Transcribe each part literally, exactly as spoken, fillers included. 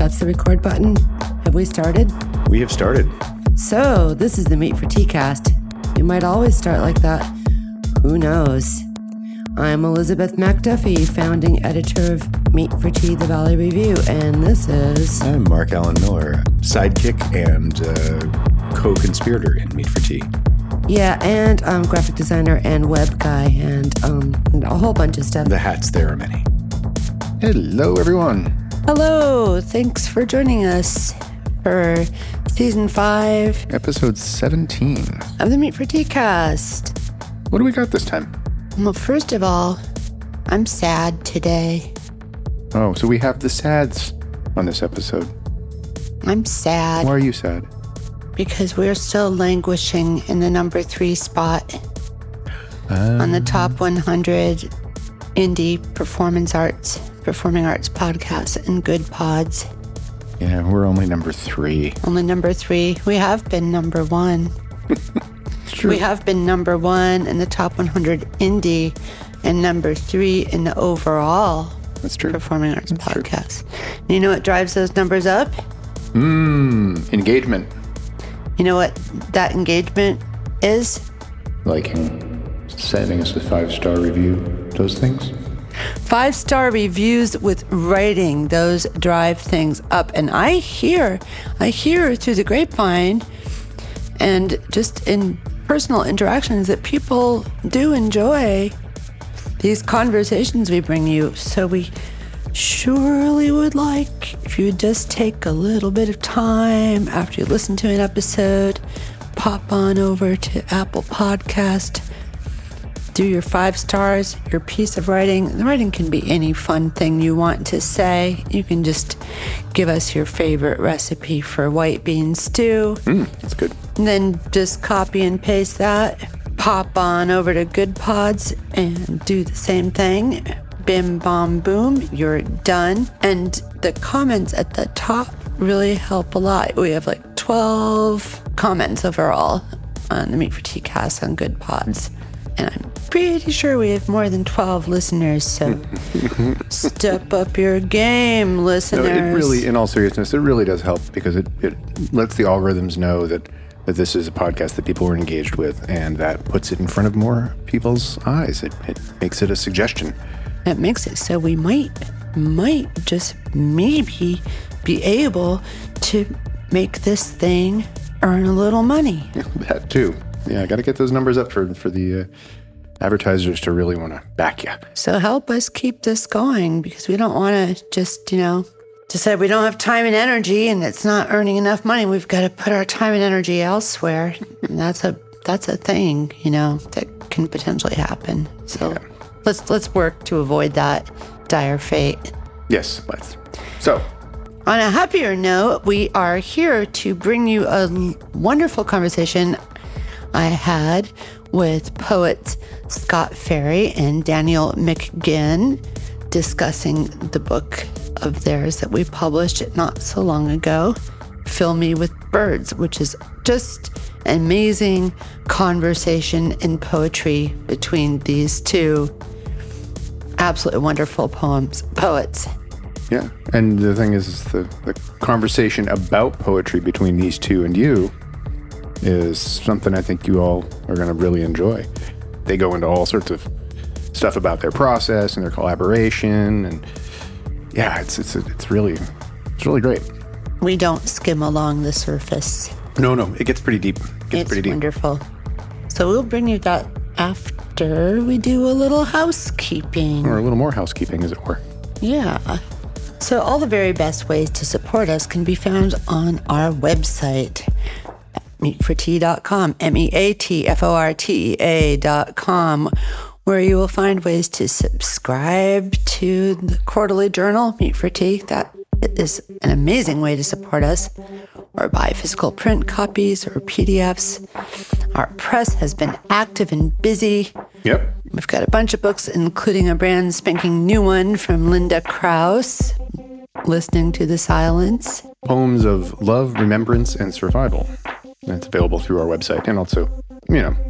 That's the record button. Have we started? We have started. So, this is the Meat for Tea cast. We might always start like that. Who knows? I'm Elizabeth McDuffie, founding editor of Meat for Tea, the Valley Review, and this is... I'm Mark Allen Miller, sidekick and uh, co-conspirator in Meat for Tea. Yeah, and um, graphic designer and web guy and um, a whole bunch of stuff. The hats, there are many. Hello, everyone. Hello. Thanks for joining us for season five. Episode seventeen. Of the Meat for Tea cast. What do we got this time? Well, first of all, I'm sad today. Oh, so we have the sads on this episode. I'm sad. Why are you sad? Because we're still languishing in the number three spot um, on the top one hundred indie performance arts, performing arts podcasts and good pods. Yeah, we're only number three. Only number three. We have been number one. True. We have been number one in the top one hundred indie and number three in the overall That's true. performing arts That's podcast. And you know what drives those numbers up? Mmm, engagement. You know what that engagement is? Liking, sending us a five-star review, those things. Five-star reviews with writing, those drive things up. And I hear, I hear through the grapevine and just in personal interactions that people do enjoy these conversations we bring you. So we surely would like if you would just take a little bit of time after you listen to an episode, pop on over to Apple Podcast, do your five stars, your piece of writing. The writing can be any fun thing you want to say. You can just give us your favorite recipe for white bean stew. Mm, that's good. And then just copy and paste that, pop on over to Good Pods and do the same thing. Bim, bom, boom, you're done. And the comments at the top really help a lot. We have like twelve comments overall on the Meat for Tea cast on Good Pods. And I'm pretty sure we have more than twelve listeners, so step up your game, listeners. No, it really, in all seriousness, it really does help because it, it lets the algorithms know that, that this is a podcast that people are engaged with, and that puts it in front of more people's eyes. It, it makes it a suggestion. It makes it so we might, might just maybe be able to make this thing earn a little money. That too. Yeah, I got to get those numbers up for, for the uh, advertisers to really want to back you. So help us keep this going because we don't want to just, you know, decide we don't have time and energy and it's not earning enough money. We've got to put our time and energy elsewhere. And that's a that's a thing, you know, that can potentially happen. So yeah. let's let's work to avoid that dire fate. Yes, let's. So on a happier note, we are here to bring you a wonderful conversation I had with poets Scott Ferry and Daniel McGinn discussing the book of theirs that we published not so long ago, Fill Me With Birds, which is just an amazing conversation in poetry between these two absolutely wonderful poems, poets. Yeah, and the thing is, is the, the conversation about poetry between these two and you is something I think you all are going to really enjoy. They go into all sorts of stuff about their process and their collaboration, and yeah, it's it's it's really it's really great. We don't skim along the surface. No, no, it gets pretty deep. It gets it's pretty deep. Wonderful. So we'll bring you that after we do a little housekeeping, or a little more housekeeping, as it were. Yeah. So all the very best ways to support us can be found on our website. meat for tea dot com, M E A T F O R T E A dot com, where you will find ways to subscribe to the quarterly journal, Meat for Tea. That is an amazing way to support us, or buy physical print copies or P D Fs. Our press has been active and busy. Yep. We've got a bunch of books, including a brand spanking new one from Linda Krause, Listening to the Silence. Poems of love, remembrance, and survival. And it's available through our website, and also, you know,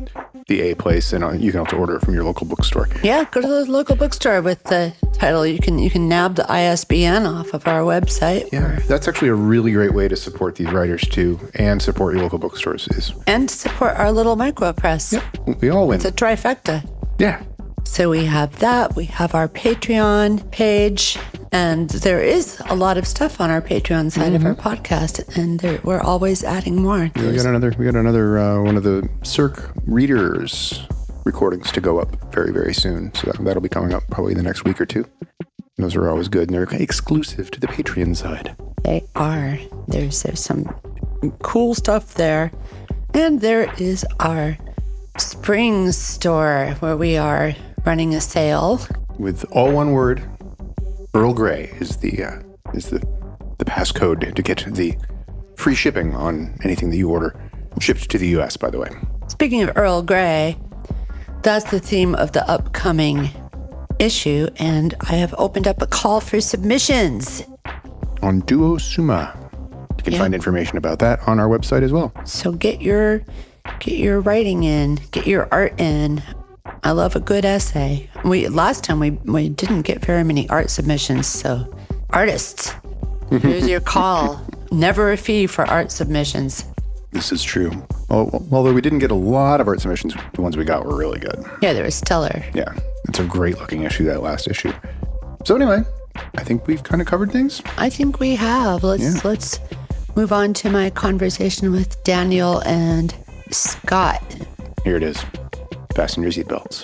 the A Place, and uh, you can also order it from your local bookstore. Yeah, go to the local bookstore with the title. You can you can nab the I S B N off of our website. Yeah, that's actually a really great way to support these writers too, and support your local bookstores. Is and support our little micro press. Yep, we all win. It's a trifecta. Yeah. So we have that. We have our Patreon page, and there is a lot of stuff on our Patreon side mm-hmm. of our podcast, and there, we're always adding more. Yeah, we got another. We got another uh, one of the Cirque Readers recordings to go up very, very soon. So that, that'll be coming up probably the next week or two. And those are always good, and they're exclusive to the Patreon side. They are. There's there's some cool stuff there, and there is our spring store where we are running a sale with all one word. Earl Grey is the uh, is the the passcode to get the free shipping on anything that you order, shipped to the U S, by the way. Speaking of Earl Grey, that's the theme of the upcoming issue, and I have opened up a call for submissions on Duo Suma. You can yeah. find information about that on our website as well. So get your get your writing in, get your art in. I love a good essay. We last time we, we didn't get very many art submissions, so artists, here's your call. Never a fee for art submissions. This is true. Although we didn't get a lot of art submissions, the ones we got were really good. Yeah, they were stellar. Yeah, it's a great looking issue, that last issue. So anyway, I think we've kind of covered things. I think we have. Let's yeah. let's move on to my conversation with Daniel and Scott. Here it is. Fasten your seatbelts.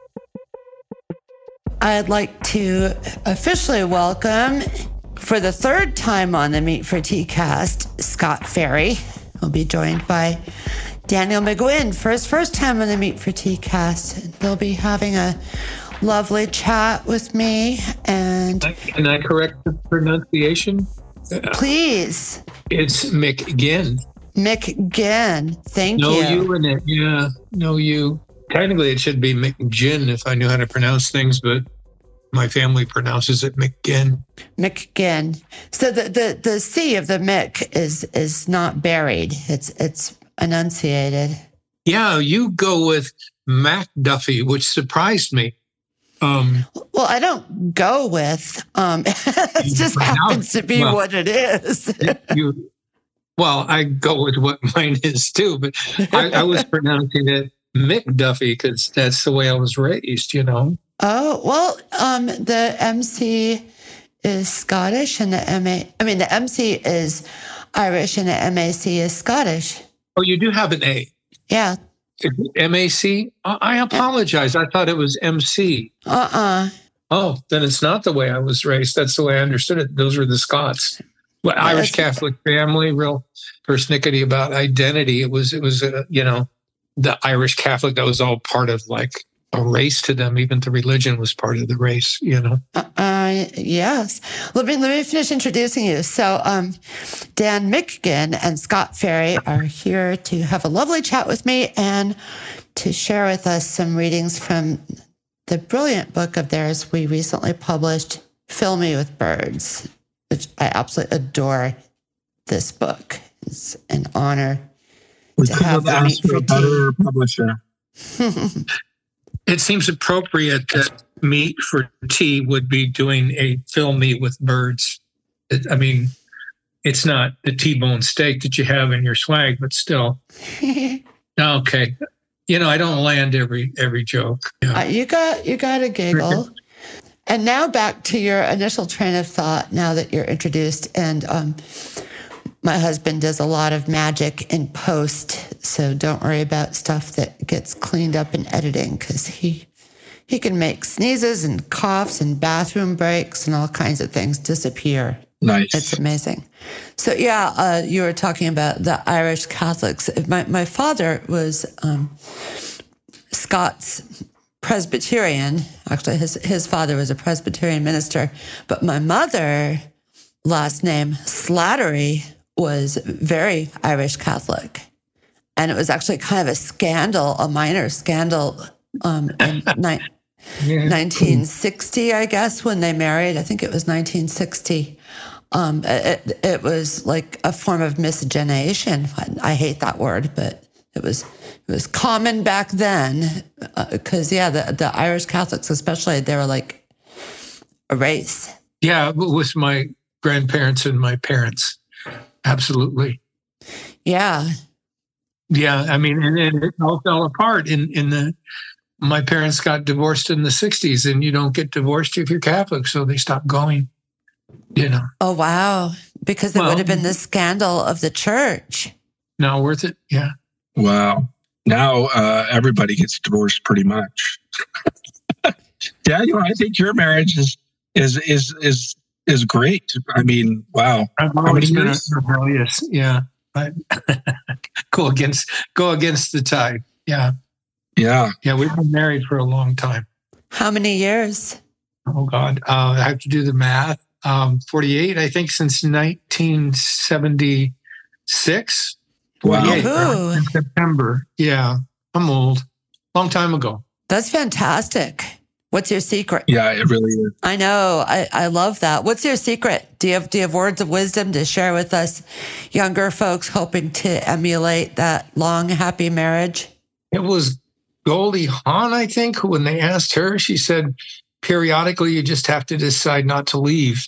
I'd like to officially welcome, for the third time on the Meat for Tea cast, Scott Ferry. He'll be joined by Daniel McGuinn for his first time on the Meat for Tea cast. They'll be having a lovely chat with me. And can I correct the pronunciation? Please. It's McGinn. McGinn. Thank no you. No you in it. Yeah. No you. Technically, it should be McGinn if I knew how to pronounce things, but my family pronounces it McGinn. McGinn. So the, the, the C of the Mick is is not buried. It's it's enunciated. Yeah, you go with MacDuffie, which surprised me. Um, well, I don't go with. Um, it just happens to be well, what it is. you, well, I go with what mine is too, but I, I was pronouncing it McDuffie because that's the way I was raised, you know. Oh, well, um, the M C is Scottish and the M A, I mean, the M C is Irish and the M A C is Scottish. Oh, you do have an A? Yeah. M A C? I apologize. I thought it was M C. Uh-uh. Oh, then it's not the way I was raised. That's the way I understood it. Those were the Scots. Well, yeah, Irish Catholic family, real persnickety about identity. It was, it was, uh, you know, the Irish Catholic, that was all part of like a race to them. Even the religion was part of the race, you know? Uh, uh yes. Let me, let me finish introducing you. So um, Dan McGinn and Scott Ferry are here to have a lovely chat with me and to share with us some readings from the brilliant book of theirs we recently published, Fill Me with Birds, which I absolutely adore this book. It's an honor. We could have asked for a better publisher. It seems appropriate that Meat for Tea would be doing a Fill Me with Birds. It, I mean, it's not the T-bone steak that you have in your swag, but still. Okay. You know, I don't land every every joke. Yeah. Uh, you got you got a giggle. And now back to your initial train of thought, now that you're introduced. And um, my husband does a lot of magic in post, so don't worry about stuff that gets cleaned up in editing, because he he can make sneezes and coughs and bathroom breaks and all kinds of things disappear. Nice. It's amazing. So yeah, uh, you were talking about the Irish Catholics. My my father was um, Scots Presbyterian. Actually, his his father was a Presbyterian minister, but my mother, last name Slattery, was very Irish Catholic. And it was actually kind of a scandal, a minor scandal um, in ni- yeah. nineteen sixty, I guess, when they married. I think it was nineteen sixty. Um, it, it was like a form of miscegenation. I hate that word, but it was it was common back then, because uh, yeah, the the Irish Catholics especially, they were like a race. Yeah, with my grandparents and my parents, absolutely. Yeah, yeah. I mean, and, and it all fell apart in in the. My parents got divorced in the sixties, and you don't get divorced if you're Catholic, so they stopped going. You know. Oh wow! Because it well, would have been the scandal of the church. Not worth it. Yeah. Wow. Now uh, everybody gets divorced pretty much. Daniel, I think your marriage is is is is is great. I mean, wow. I've always been rebellious. Yeah. I, go against go against the tide. Yeah. Yeah. Yeah, we've been married for a long time. How many years? Oh, God. Uh, I have to do the math. Um, forty-eight, I think, since nineteen seventy-six. forty-eight, wow. In September. Yeah, I'm old. Long time ago. That's fantastic. What's your secret? Yeah, it really is. I know. I, I love that. What's your secret? Do you have do you have words of wisdom to share with us younger folks hoping to emulate that long, happy marriage? It was Goldie Hawn, I think, when they asked her, she said, periodically, you just have to decide not to leave.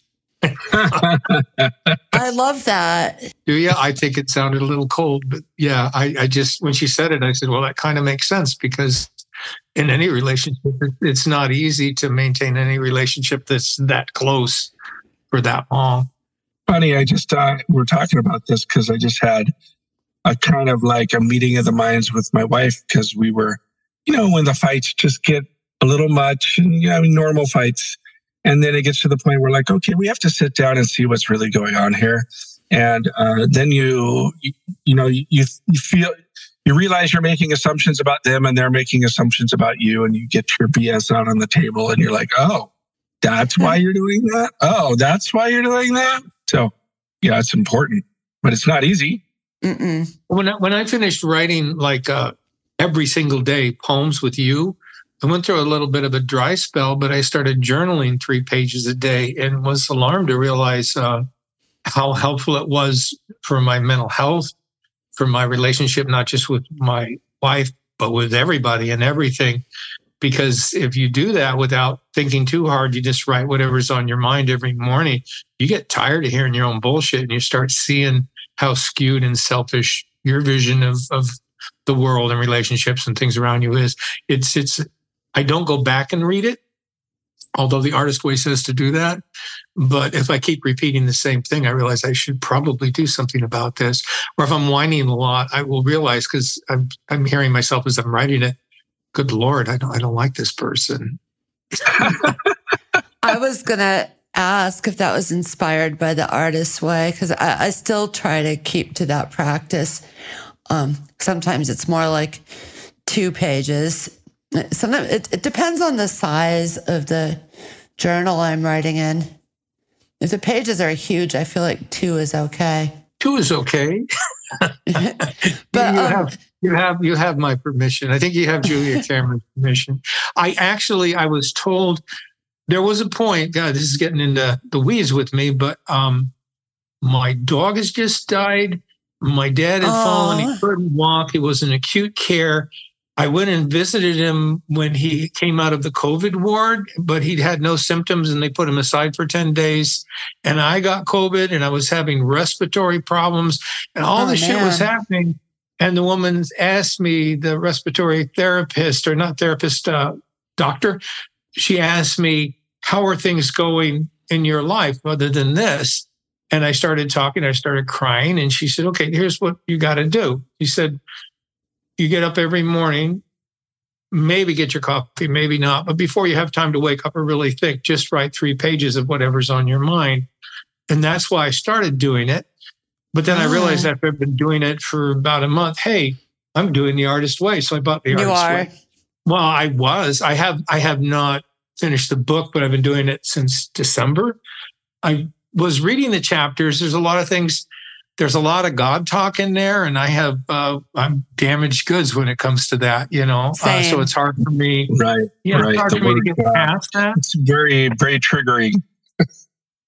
I love that. Do you? I think it sounded a little cold, but yeah, I, I just, when she said it, I said, well, that kind of makes sense, because in any relationship, it's not easy to maintain any relationship that's that close for that long. Funny, I just, uh, we're talking about this because I just had a kind of like a meeting of the minds with my wife, because we were, you know, when the fights just get a little much, and you know, normal fights. And then it gets to the point where like, okay, we have to sit down and see what's really going on here. And uh, then you, you, you know, you, you feel, you realize you're making assumptions about them and they're making assumptions about you, and you get your B S out on the table and you're like, oh, that's why you're doing that? Oh, that's why you're doing that? So yeah, it's important, but it's not easy. Mm-mm. When I, when I finished writing like uh, every single day poems with you, I went through a little bit of a dry spell, but I started journaling three pages a day and was alarmed to realize uh, how helpful it was for my mental health, for my relationship, not just with my wife, but with everybody and everything. Because if you do that without thinking too hard, you just write whatever's on your mind every morning, you get tired of hearing your own bullshit, and you start seeing how skewed and selfish your vision of, of the world and relationships and things around you is. It's, it's, I don't go back and read it, although the Artist Way says to do that. But if I keep repeating the same thing, I realize I should probably do something about this. Or if I'm whining a lot, I will realize, because I'm, I'm hearing myself as I'm writing it, good Lord, I don't, I don't like this person. I was going to ask if that was inspired by the Artist's Way, because I, I still try to keep to that practice. Um, sometimes it's more like two pages. Sometimes it, it depends on the size of the journal I'm writing in. If the pages are huge, I feel like two is okay. Two is okay. But you, um, have, you have you have my permission. I think you have Julia Cameron's permission. I actually I was told there was a point. God, this is getting into the weeds with me, but um, my dog has just died. My dad had Aww. fallen. He couldn't walk. He was in acute care. I went and visited him when he came out of the COVID ward, but he'd had no symptoms, and they put him aside for ten days. And I got COVID, and I was having respiratory problems, and all oh, this man. shit was happening. And the woman asked me, the respiratory therapist, or not therapist, uh, doctor, she asked me, how are things going in your life other than this? And I started talking, I started crying, and she said, okay, here's what you got to do. She said, you get up every morning, maybe get your coffee, maybe not. But before you have time to wake up or really think, just write three pages of whatever's on your mind. And that's why I started doing it. But then oh. I realized after I've been doing it for about a month, hey, I'm doing the Artist Way. So I bought the you Artist are. Way. Well, I was. I have I have not finished the book, but I've been doing it since December. I was reading the chapters. There's a lot of things. There's a lot of God talk in there, and I have uh, I'm damaged goods when it comes to that, you know. Uh, so it's hard for me, right? Yeah, right. it's hard the for me to get God, past that. It's very, very triggering.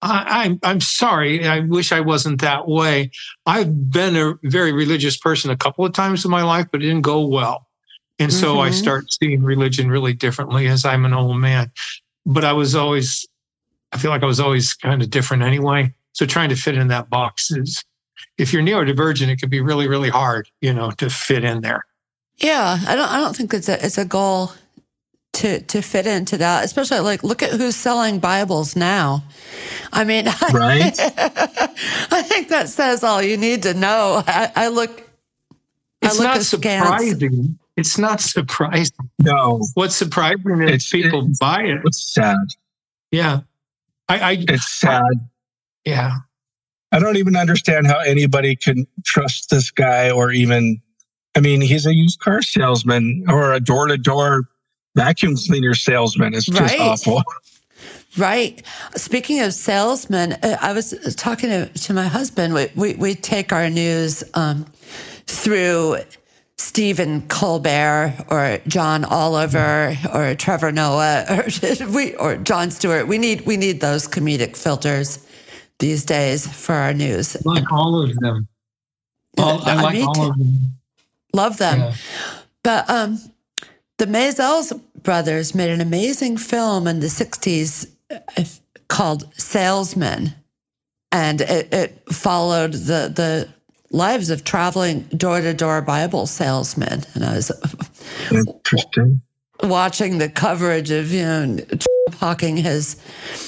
I, I'm I'm sorry. I wish I wasn't that way. I've been a very religious person a couple of times in my life, but it didn't go well. And so mm-hmm. I start seeing religion really differently as I'm an old man. But I was always, I feel like I was always kind of different anyway. So trying to fit in that box is, if you're neurodivergent, it could be really, really hard, you know, to fit in there. Yeah, I don't I don't think it's a it's a goal to to fit into that, especially like look at who's selling Bibles now. I mean, right? I think that says all you need to know. I, I look It's I look not surprising. It's not surprising. No. What's surprising is it's, people it's, buy it. It's sad. Yeah. I, I It's sad. I, yeah. I don't even understand how anybody can trust this guy or even, I mean, he's a used car salesman or a door-to-door vacuum cleaner salesman. It's just right. awful. Right. Speaking of salesmen, I was talking to, to my husband. We, we, we take our news um, through Stephen Colbert or John Oliver or Trevor Noah or we or Jon Stewart. We need we need those comedic filters these days for our news. I like all of them. All, I like I all of them. Love them. Yeah. But um, the Maisels brothers made an amazing film in the sixties called Salesmen. And it, it followed the the lives of traveling door-to-door Bible salesmen. And I was Interesting. watching the coverage of, you know, Trump hawking his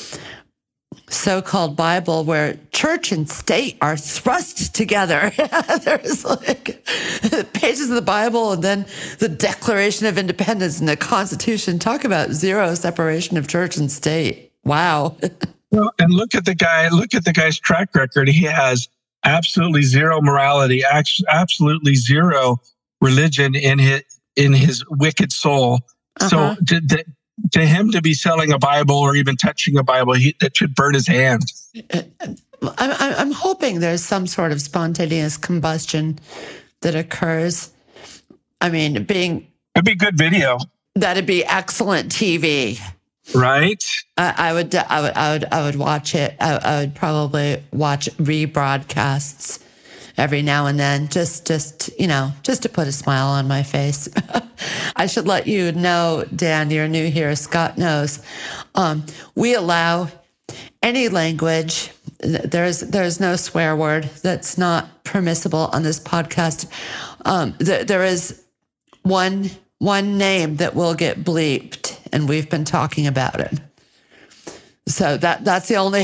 so-called Bible where church and state are thrust together. There's like pages of the Bible and then the Declaration of Independence and the Constitution. Talk about zero separation of church and state. Wow. Well, and look at the guy, look at the guy's track record. He has absolutely zero morality, absolutely zero religion in his, in his wicked soul. Uh-huh. So to, to, to him to be selling a Bible or even touching a Bible, he, that should burn his hand. I'm, I'm hoping there's some sort of spontaneous combustion that occurs. I mean, being... It'd be good video. That'd be excellent T V. Right? I, I would, I would, I would, I would watch it. I, I would probably watch rebroadcasts every now and then, just, just you know, just to put a smile on my face. I should let you know, Dan, you're new here. Scott knows. Um, we allow any language. There's, there's no swear word that's not permissible on this podcast. Um, th- there is one, one name that will get bleeped. And we've been talking about it. So that that's the only...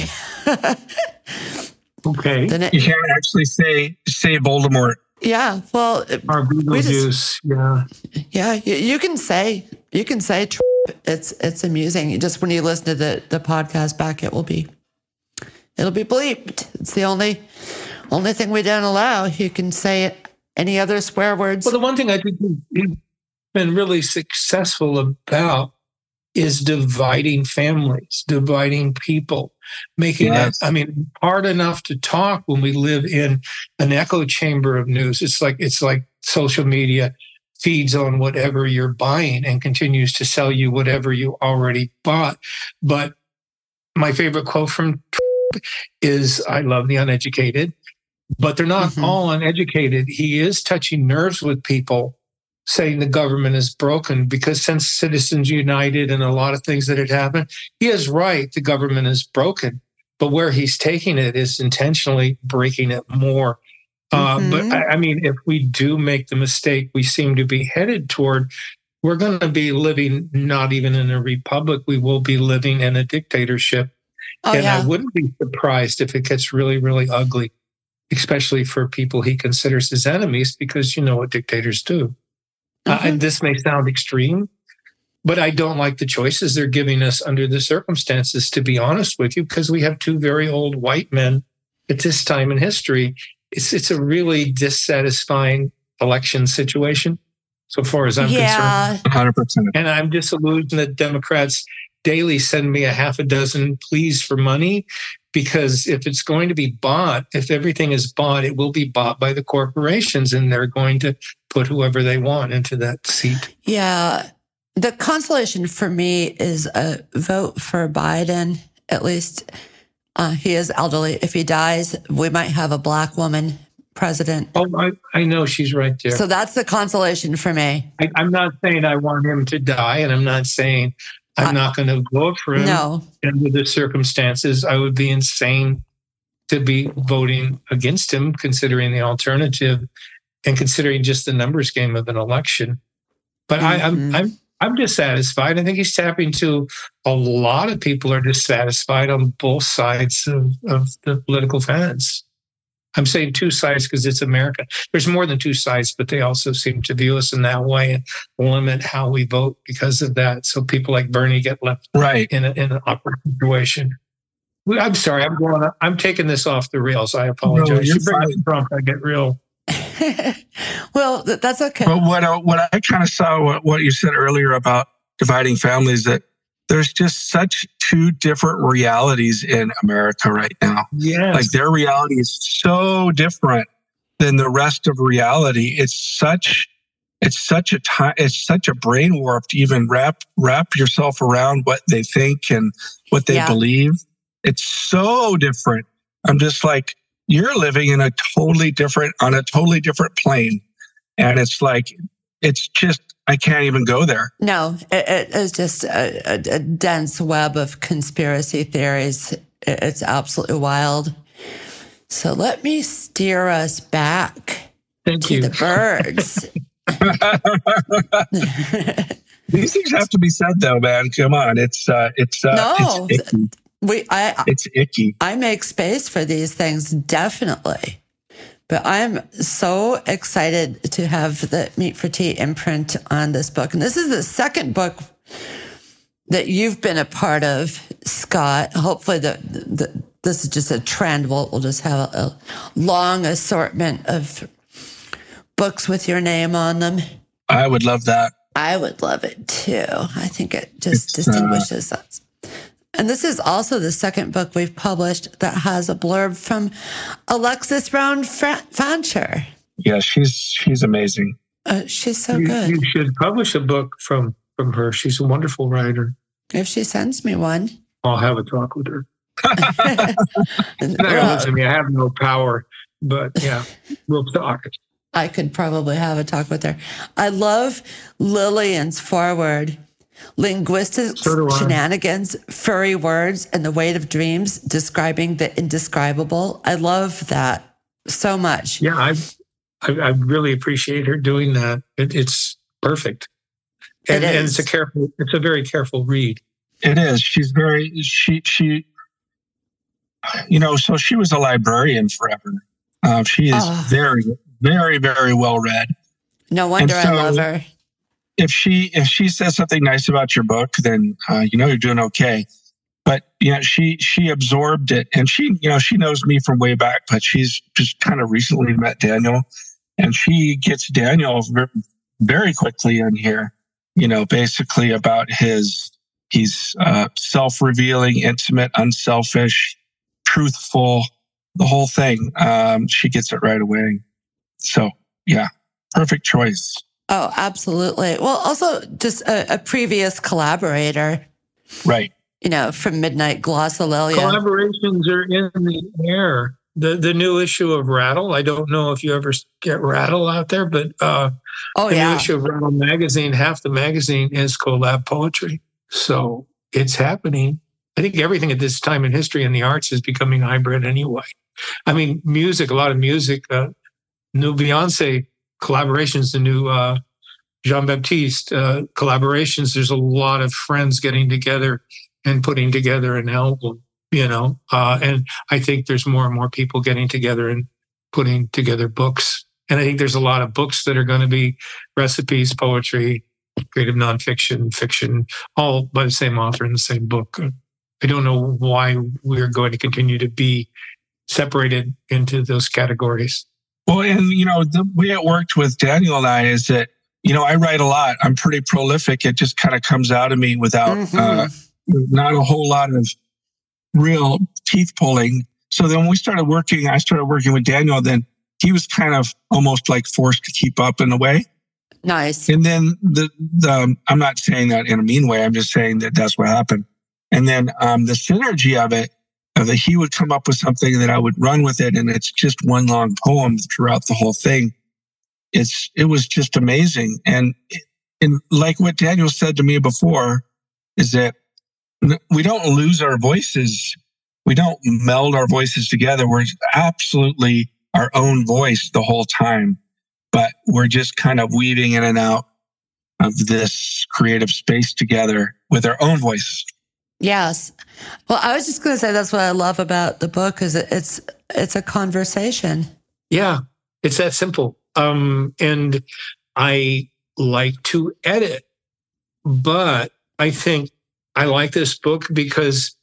Okay. It, you can't actually say say Voldemort. Yeah, well... Or Beetlejuice, yeah. Yeah, you, you can say, you can say it's it's amusing. Just when you listen to the, the podcast back, it will be, it'll be bleeped. It's the only, only thing we don't allow. You can say it, any other swear words. Well, the one thing I think we've been really successful about is dividing families, dividing people, making yes. it, I mean, hard enough to talk when we live in an echo chamber of news. It's like, it's like social media feeds on whatever you're buying and continues to sell you whatever you already bought. But my favorite quote from Trump is, I love the uneducated, but they're not mm-hmm. all uneducated. He is touching nerves with people, saying the government is broken, because since Citizens United and a lot of things that had happened, he is right, the government is broken. But where he's taking it is intentionally breaking it more. Mm-hmm. Uh, but I, I mean, if we do make the mistake we seem to be headed toward, we're going to be living not even in a republic, we will be living in a dictatorship. Oh, and yeah. I wouldn't be surprised if it gets really, really ugly, especially for people he considers his enemies, because you know what dictators do. Mm-hmm. Uh, this may sound extreme, but I don't like the choices they're giving us under the circumstances, to be honest with you, because we have two very old white men at this time in history. It's it's a really dissatisfying election situation, so far as I'm yeah. concerned. one hundred percent. And I'm disillusioned that Democrats daily send me a half a dozen pleas for money, because if it's going to be bought, if everything is bought, it will be bought by the corporations, and they're going to put whoever they want into that seat. Yeah. The consolation for me is a vote for Biden. At least Uh, he is elderly. If he dies, we might have a black woman president. Oh, I, I know she's right there. So that's the consolation for me. I, I'm not saying I want him to die, and I'm not saying I'm uh, not going to vote for him. No. Under the circumstances, I would be insane to be voting against him, considering the alternative and considering just the numbers game of an election. But mm-hmm. I, I'm, I'm, I'm dissatisfied. I think he's tapping to a lot of people are dissatisfied on both sides of, of the political fence. I'm saying two sides because it's America. There's more than two sides, but they also seem to view us in that way and limit how we vote because of that. So people like Bernie get left right in, a, in an awkward situation. I'm sorry, I'm going. I'm taking this off the rails. I apologize. No, you bring up Trump, I get real. Well, that's okay. But what I, what I kind of saw, what, what you said earlier about dividing families, that there's just such two different realities in America right now. Yes. Like their reality is so different than the rest of reality. It's such, it's such a time, it's such a brain warp to even wrap wrap yourself around what they think and what they yeah. believe. It's so different. I'm just like, you're living in a totally different, on a totally different plane. And it's like, it's just, I can't even go there. No, it, it is just a, a, a dense web of conspiracy theories. It, it's absolutely wild. So let me steer us back Thank to you. the birds. These things have to be said, though, man. Come on, it's uh, it's uh, no, it's icky. We, I, it's icky. I make space for these things, definitely. But I'm so excited to have the Meat for Tea imprint on this book. And this is the second book that you've been a part of, Scott. Hopefully the, the, this is just a trend. We'll, we'll just have a, a long assortment of books with your name on them. I would love that. I would love it too. I think it just it's, distinguishes uh, us. And this is also the second book we've published that has a blurb from Alexis Brown Fancher. Yeah, she's she's amazing. Uh, she's so you, good. You should publish a book from, from her. She's a wonderful writer. If she sends me one. I'll have a talk with her. well, listen to me. I have no power, but yeah, we'll talk. I could probably have a talk with her. I love Lillian's foreword. Linguistic so shenanigans, furry words, and the weight of dreams, describing the indescribable. I love that so much. Yeah, I, I, I really appreciate her doing that. It, it's perfect, and, it is. and it's a careful. It's a very careful read. It is. She's very. She she. You know, so she was a librarian forever. Uh, she is oh. very, very, very well read. No wonder so, I love her. If she if she says something nice about your book, then uh, you know you're doing okay. But you know, she she absorbed it, and she you know she knows me from way back, but she's just kind of recently met Daniel, and she gets Daniel very quickly in here. You know, basically about his he's uh, self-revealing, intimate, unselfish, truthful, the whole thing. Um, she gets it right away. So yeah, perfect choice. Oh, absolutely. Well, also just a, a previous collaborator. Right. You know, from Midnight Glossolalia. Collaborations are in the air. The the new issue of Rattle, I don't know if you ever get Rattle out there, but uh, oh, the yeah. new issue of Rattle magazine, half the magazine is collab poetry. So it's happening. I think everything at this time in history and the arts is becoming hybrid anyway. I mean, music, a lot of music, uh, new Beyonce collaborations, the new uh, Jean-Baptiste uh, collaborations. There's a lot of friends getting together and putting together an album, you know. Uh, and I think there's more and more people getting together and putting together books. And I think there's a lot of books that are going to be recipes, poetry, creative nonfiction, fiction, all by the same author in the same book. I don't know why we're going to continue to be separated into those categories. Well, and, you know, the way it worked with Daniel and I is that, you know, I write a lot. I'm pretty prolific. It just kind of comes out of me without mm-hmm. uh, not a whole lot of real teeth pulling. So then when we started working, I started working with Daniel, then he was kind of almost like forced to keep up in a way. Nice. And then the, the I'm not saying that in a mean way. I'm just saying that that's what happened. And then um, the synergy of it uh, that he would come up with something that I would run with it, and it's just one long poem throughout the whole thing. It's it was just amazing, and and like what Daniel said to me before, is that we don't lose our voices. We don't meld our voices together. We're absolutely our own voice the whole time, but we're just kind of weaving in and out of this creative space together with our own voice. Yes. Well, I was just going to say that's what I love about the book, is it's it's a conversation. Yeah, it's that simple. Um, and I like to edit, but I think I like this book because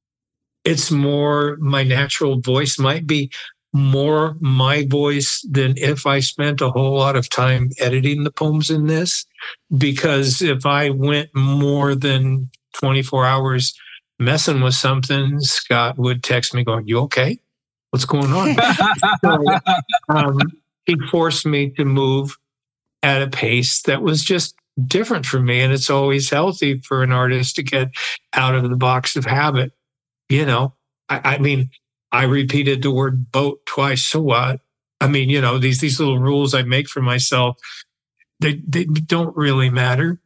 it's more my natural voice, might be more my voice than if I spent a whole lot of time editing the poems in this. Because if I went more than twenty-four hours messing with something, Scott would text me going, "You okay? What's going on?" So, um, he forced me to move at a pace that was just different for me. And it's always healthy for an artist to get out of the box of habit. You know, I, I mean, I repeated the word boat twice. So what? I mean, you know, these, these little rules I make for myself, they, they don't really matter.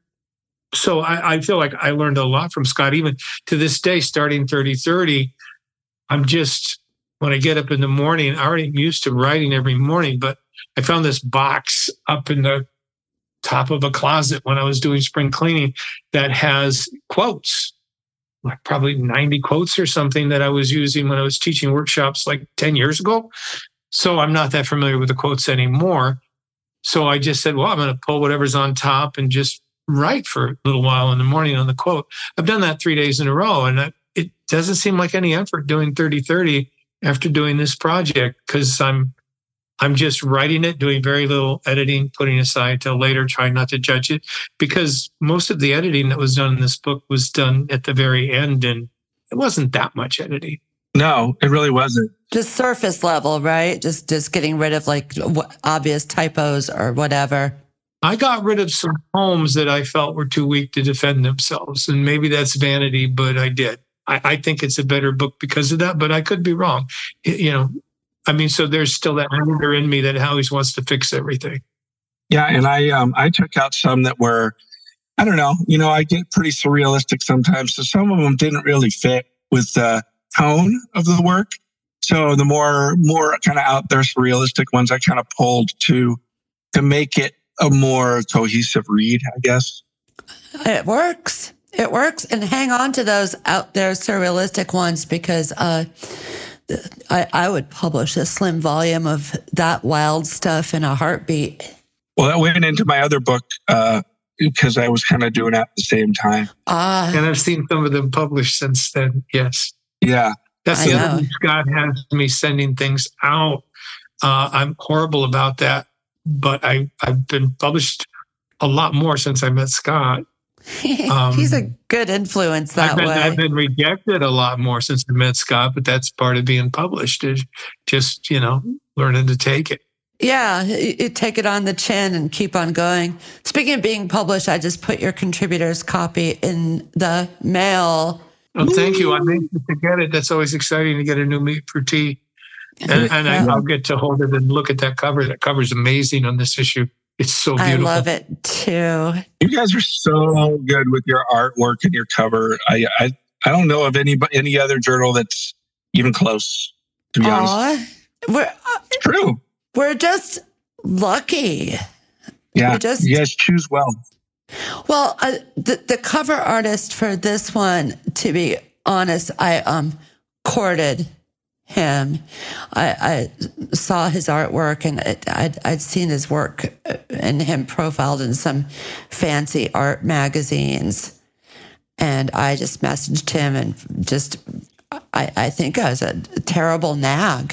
So I, I feel like I learned a lot from Scott. Even to this day, starting thirty thirty, I'm just, when I get up in the morning, I already am used to writing every morning, but I found this box up in the top of a closet when I was doing spring cleaning that has quotes, like probably ninety quotes or something that I was using when I was teaching workshops like ten years ago. So I'm not that familiar with the quotes anymore. So I just said, well, I'm going to pull whatever's on top and just write for a little while in the morning on the quote. I've done that three days in a row, and I, it doesn't seem like any effort doing thirty thirty after doing this project, because I'm I'm just writing it, doing very little editing, putting aside till later, trying not to judge it, because most of the editing that was done in this book was done at the very end, and it wasn't that much editing. No, it really wasn't. Just surface level, right? Just just getting rid of like obvious typos or whatever. I got rid of some poems that I felt were too weak to defend themselves, and maybe that's vanity, but I did. I, I think it's a better book because of that, but I could be wrong. It, you know, I mean, so there's still that anger in me that always wants to fix everything. Yeah, and I um I took out some that were, I don't know, you know, I get pretty surrealistic sometimes, so some of them didn't really fit with the tone of the work. So the more more kind of out there surrealistic ones, I kind of pulled to to make it a more cohesive read, I guess. It works. It works. And hang on to those out there surrealistic ones, because uh, I, I would publish a slim volume of that wild stuff in a heartbeat. Well, that went into my other book uh, because I was kind of doing it at the same time. Ah, And I've seen some of them published since then, yes. Yeah. That's I the know. other thing. Scott has me sending things out. Uh, I'm horrible about that, but I, I've been published a lot more since I met Scott. Um, he's a good influence that I've been, way. I've been rejected a lot more since I met Scott, but that's part of being published, is just, you know, learning to take it. Yeah, you, you take it on the chin and keep on going. Speaking of being published, I just put your contributor's copy in the mail. Oh, thank you. I'm anxious to get it. That's always exciting to get a new Meat for Tea. And, and I, I'll get to hold it and look at that cover. That cover's amazing on this issue. It's so beautiful. I love it too. You guys are so good with your artwork and your cover. I I, I don't know of any any other journal that's even close, to be honest. Aw, we're uh, It's true. we're just lucky. Yeah, We just- you guys choose well. Well, uh, the the cover artist for this one, to be honest, I um courted him. I, I saw his artwork, and it, I'd, I'd seen his work and him profiled in some fancy art magazines. And I just messaged him and just, I, I think I was a terrible nag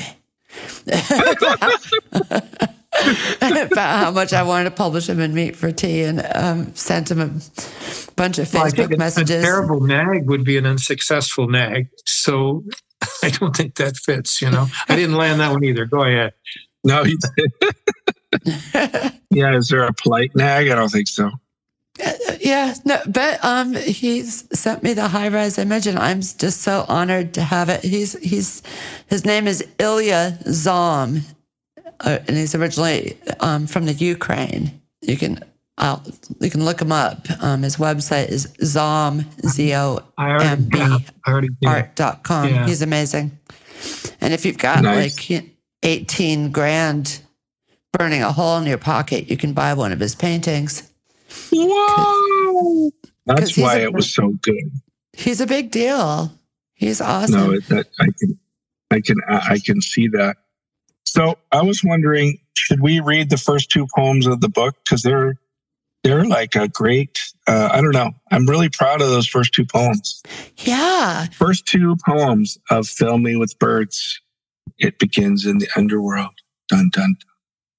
about how much I wanted to publish him in Meat for Tea, and um, sent him a bunch of Well, I Facebook think a- messages. A terrible nag would be an unsuccessful nag. So I don't think that fits, you know. I didn't land that one either. Go ahead. No, you did. Yeah, is there a polite nag? I don't think so. Uh, Yeah, no, but um, he's sent me the high-res image, and I'm just so honored to have it. He's he's his name is Ilya Zom, uh, and he's originally um, from the Ukraine. You can I'll, you can look him up. Um, his website is Zom Z O M B art dot com. Yeah. He's amazing. And if you've got nice. like eighteen grand burning a hole in your pocket, you can buy one of his paintings. Whoa! That's why a, it was so good. He's a big deal. He's awesome. No, that I can, I can, I can see that. So I was wondering, should we read the first two poems of the book? Because they're they're like a great. Uh, I don't know. I'm really proud of those first two poems. Yeah. First two poems of "Fill Me with Birds." It begins in the underworld. Dun dun. dun.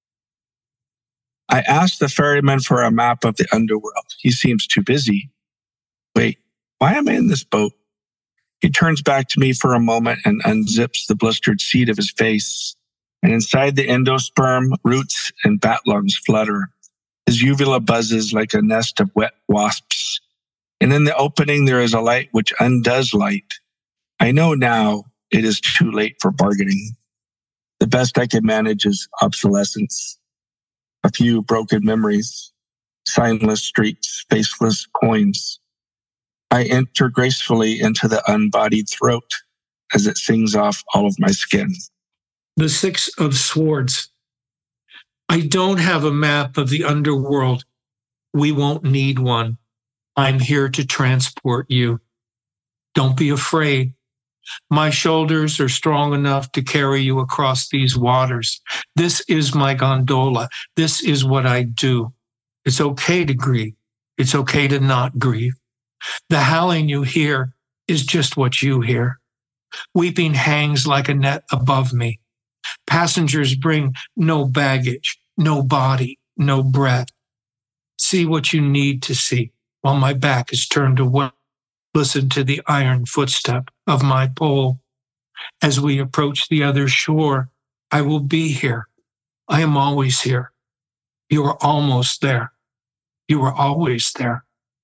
I asked the ferryman for a map of the underworld. He seems too busy. Wait, why am I in this boat? He turns back to me for a moment and unzips the blistered seat of his face. And inside the endosperm, roots and bat lungs flutter. His uvula buzzes like a nest of wet wasps. And in the opening, there is a light which undoes light. I know now it is too late for bargaining. The best I can manage is obsolescence. A few broken memories, signless streets, faceless coins. I enter gracefully into the unbodied throat as it sings off all of my skin. The Six of Swords. I don't have a map of the underworld. We won't need one. I'm here to transport you. Don't be afraid. My shoulders are strong enough to carry you across these waters. This is my gondola. This is what I do. It's okay to grieve. It's okay to not grieve. The howling you hear is just what you hear. Weeping hangs like a net above me. Passengers bring no baggage, no body, no breath. See what you need to see while my back is turned away. Listen to the iron footstep of my pole. As we approach the other shore, I will be here. I am always here. You are almost there. You are always there.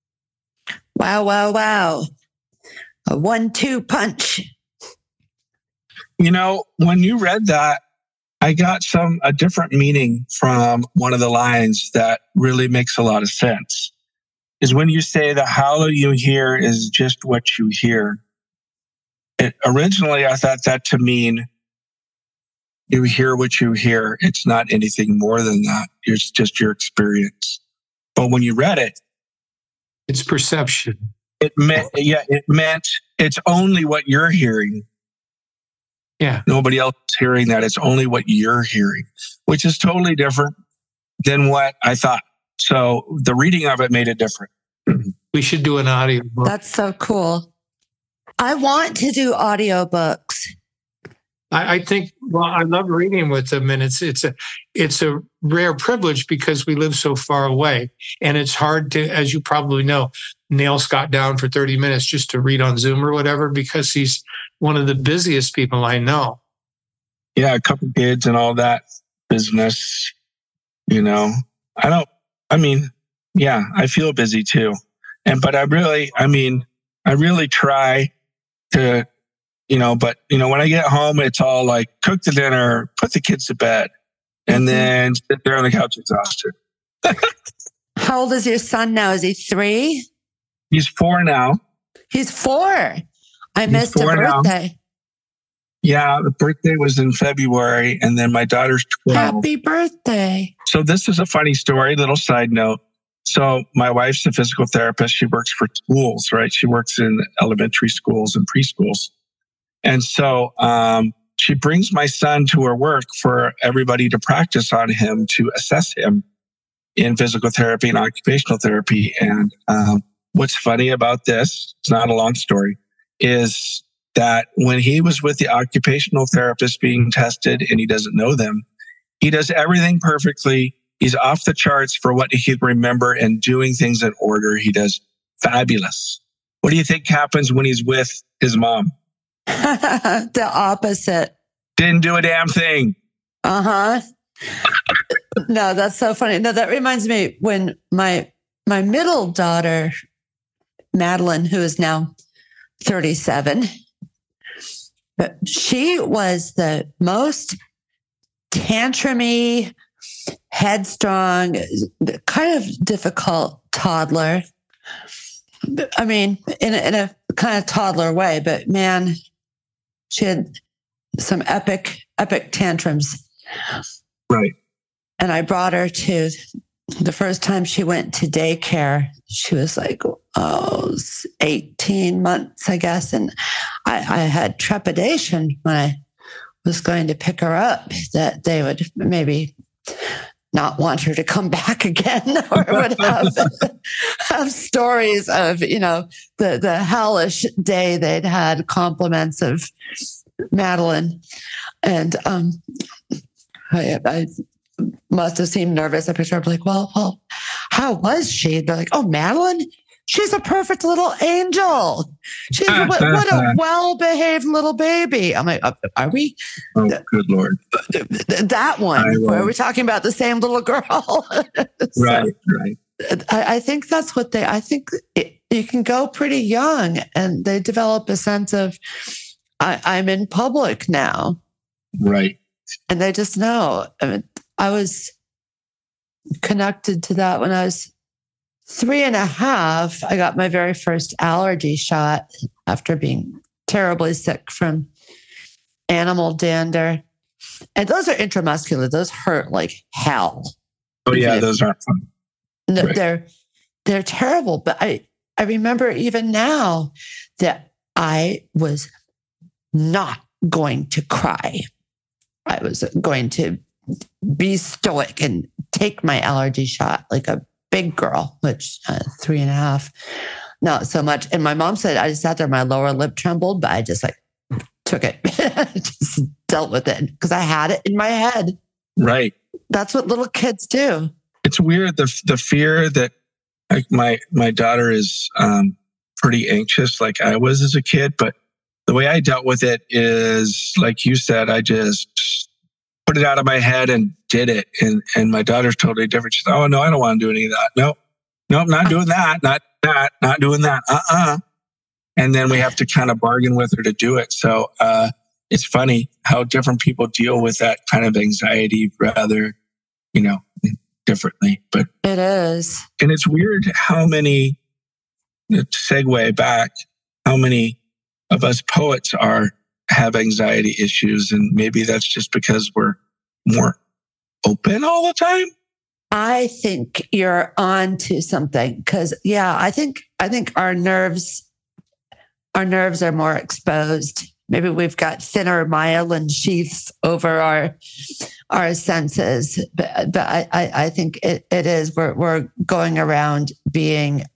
Wow, wow, wow. A one-two punch. You know, when you read that, I got some a different meaning from one of the lines that really makes a lot of sense. Is when you say the howl you hear is just what you hear. It, originally, I thought that to mean you hear what you hear. It's not anything more than that. It's just your experience. But when you read it, it's perception. It meant, yeah, it meant it's only what you're hearing. Yeah. Nobody else is hearing that. It's only what you're hearing, which is totally different than what I thought. So the reading of it made it different. We should do an audio book. That's so cool. I want to do audiobooks. I, I think, well, I love reading with them, and it's it's a it's a rare privilege because we live so far away, and it's hard to, as you probably know, nail Scott down for thirty minutes just to read on Zoom or whatever, because he's one of the busiest people I know. Yeah, a couple kids and all that business, you know. I don't, I mean, yeah, I feel busy too. And, but I really, I mean, I really try to, you know, but, you know, when I get home, it's all like cook the dinner, put the kids to bed, and then sit there on the couch exhausted. How old is your son now? Is he three? He's four now. He's four. I He's missed a birthday. Now. Yeah, the birthday was in February, and then my daughter's twelve. Happy birthday. So this is a funny story, little side note. So my wife's a physical therapist. She works for schools, right? She works in elementary schools and preschools. And so um, she brings my son to her work for everybody to practice on him, to assess him in physical therapy and occupational therapy. And um, what's funny about this, it's not a long story, is that when he was with the occupational therapist being tested and he doesn't know them, he does everything perfectly. He's off the charts for what he can remember and doing things in order. He does fabulous. What do you think happens when he's with his mom? The opposite. Didn't do a damn thing. Uh-huh. No, that's so funny. No, that reminds me when my my middle daughter, Madeline, who is now thirty-seven, but she was the most tantrumy, headstrong, kind of difficult toddler. I mean, in a, in a kind of toddler way, but man, she had some epic, epic tantrums. Right. And I brought her to the first time she went to daycare. She was like, oh, eighteen months, I guess. And I, I had trepidation when I was going to pick her up that they would maybe not want her to come back again, or would have, have stories of, you know, the, the hellish day they'd had, compliments of Madeline. And um, I, I must have seemed nervous. I picture her like, well, well, how was she? They're like, oh, Madeline? She's a perfect little angel. She's a, what, what a well-behaved little baby. I'm like, are we? Oh, good Lord. That one, where we're talking about the same little girl. So, right, right. I, I think that's what they, I think it, you can go pretty young and they develop a sense of, I, I'm in public now. Right. And they just know. I mean, I was connected to that when I was three and a half. I got my very first allergy shot after being terribly sick from animal dander. And those are intramuscular. Those hurt like hell. Oh yeah, those aren't fun. No, right. They're they're terrible. But I, I remember even now that I was not going to cry. I was going to be stoic and take my allergy shot like a big girl, which uh, three and a half, not so much. And my mom said I just sat there, my lower lip trembled, but I just like took it, just dealt with it because I had it in my head. Right. That's what little kids do. It's weird the the fear that like my my daughter is um, pretty anxious, like I was as a kid, but the way I dealt with it is like you said, I just put it out of my head and did it. And and my daughter's totally different. She's like, oh no, I don't want to do any of that. No, nope, not doing that. Not that. Not doing that. Uh-uh. And then we have to kind of bargain with her to do it. So uh, it's funny how different people deal with that kind of anxiety rather, you know, differently. But it is. And it's weird how many, to segue back, how many of us poets are have anxiety issues, and maybe that's just because we're more open all the time. I think you're on to something because, yeah, I think I think our nerves, our nerves are more exposed. Maybe we've got thinner myelin sheaths over our our senses, but but I I, I think it, it is we're we're going around being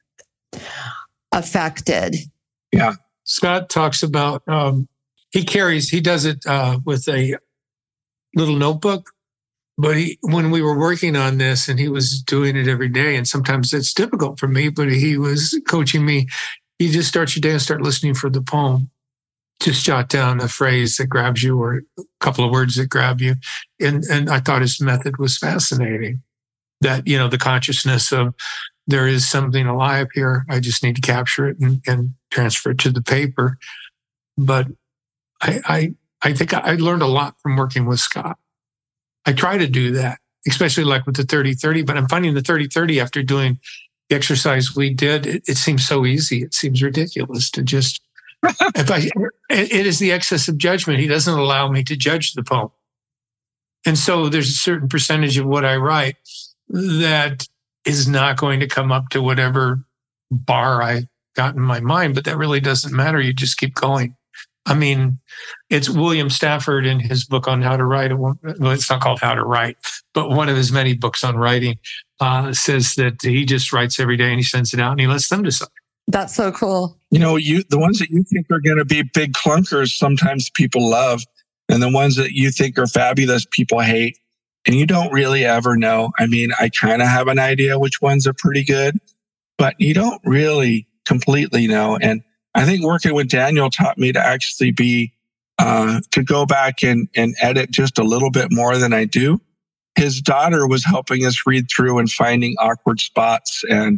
affected. Yeah. Scott talks about, um, he carries, he does it uh, with a little notebook, but he, when we were working on this and he was doing it every day, and sometimes it's difficult for me, but he was coaching me. You just start your day and start listening for the poem. Just jot down a phrase that grabs you or a couple of words that grab you. And, and I thought his method was fascinating. That, you know, the consciousness of there is something alive here. I just need to capture it and, and transfer it to the paper. But I, I, I think I learned a lot from working with Scott. I try to do that, especially like with the thirty thirty, but I'm finding the thirty thirty after doing the exercise we did, it, it seems so easy. It seems ridiculous to just, if I, it, it is the excess of judgment. He doesn't allow me to judge the poem. And so there's a certain percentage of what I write that is not going to come up to whatever bar I got in my mind, but that really doesn't matter. You just keep going. I mean, it's William Stafford in his book on how to write. Well, it's not called How to Write, but one of his many books on writing uh, says that he just writes every day and he sends it out and he lets them decide. That's so cool. You know, you the ones that you think are going to be big clunkers, sometimes people love, and the ones that you think are fabulous, people hate. And you don't really ever know. I mean, I kind of have an idea which ones are pretty good, but you don't really completely know. And I think working with Daniel taught me to actually be, uh, to go back and, and edit just a little bit more than I do. His daughter was helping us read through and finding awkward spots and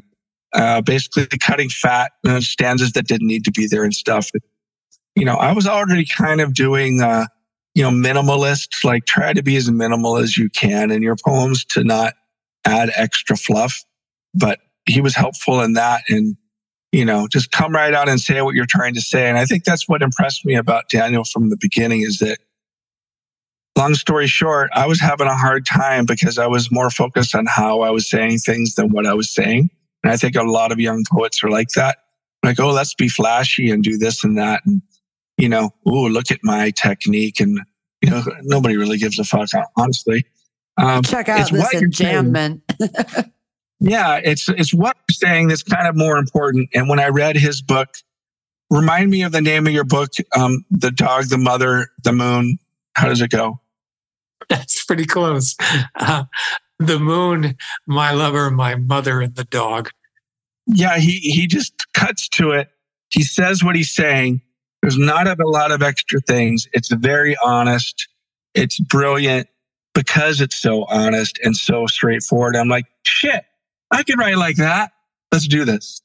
uh, basically cutting fat, uh, stanzas that didn't need to be there and stuff. You know, I was already kind of doing, uh, you know, minimalist, like try to be as minimal as you can in your poems to not add extra fluff. But he was helpful in that, and, you know, just come right out and say what you're trying to say. And I think that's what impressed me about Daniel from the beginning, is that, long story short, I was having a hard time because I was more focused on how I was saying things than what I was saying. And I think a lot of young poets are like that. Like, oh, let's be flashy and do this and that. And, you know, oh, look at my technique. And, you know, nobody really gives a fuck, honestly. Um, Check out this enjambment. Yeah, it's it's what you're saying that's kind of more important. And when I read his book, remind me of the name of your book, um, The Dog, the Mother, the Moon. How does it go? That's pretty close. Uh, the moon, my lover, my mother, and the dog. Yeah, he he just cuts to it. He says what he's saying. There's not a lot of extra things. It's very honest. It's brilliant because it's so honest and so straightforward. I'm like, shit, I can write like that. Let's do this.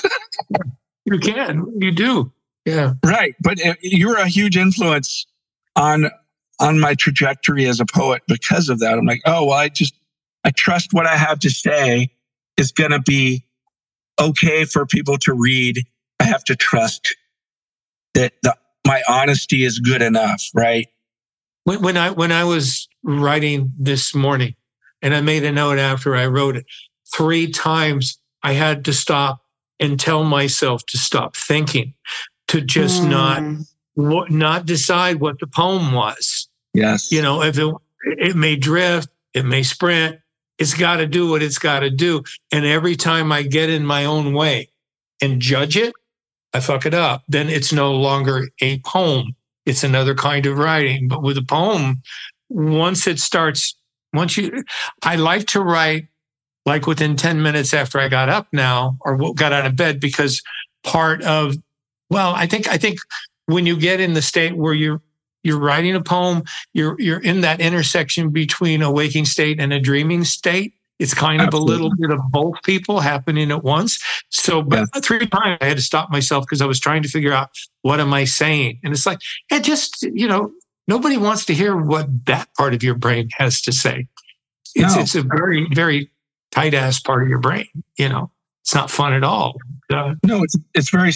You can. You do. Yeah. Right. But you're a huge influence on on my trajectory as a poet because of that. I'm like, oh, well, I just, I trust what I have to say is going to be okay for people to read. I have to trust that the, my honesty is good enough, right? When, when I when I was writing this morning, and I made a note after I wrote it, three times I had to stop and tell myself to stop thinking, to just mm. not not decide what the poem was. Yes, you know, if it it may drift, it may sprint. It's got to do what it's got to do. And every time I get in my own way and judge it, I fuck it up. Then it's no longer a poem. It's another kind of writing. But with a poem, once it starts, once you, I like to write like within ten minutes after I got up now or got out of bed, because part of, well, I think, I think when you get in the state where you're, you're writing a poem, you're, you're in that intersection between a waking state and a dreaming state. It's kind Absolutely. of a little bit of both people happening at once. So, but yeah. three times I had to stop myself because I was trying to figure out, what am I saying? And it's like, it just, you know, nobody wants to hear what that part of your brain has to say. It's, no. it's a very, very tight ass part of your brain. You know, it's not fun at all. Uh, no, it's it's very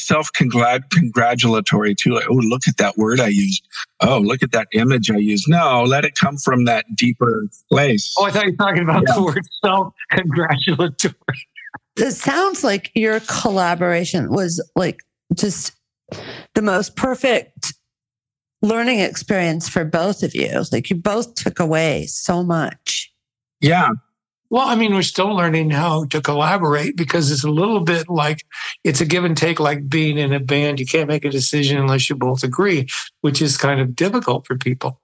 self-congratulatory too. Like, oh, look at that word I used. Oh, look at that image I used. No, let it come from that deeper place. Oh, I thought you were talking about yeah. the word self-congratulatory. It sounds like your collaboration was like just the most perfect learning experience for both of you. Like you both took away so much. Yeah. Well, I mean, we're still learning how to collaborate, because it's a little bit like it's a give and take, like being in a band. You can't make a decision unless you both agree, which is kind of difficult for people.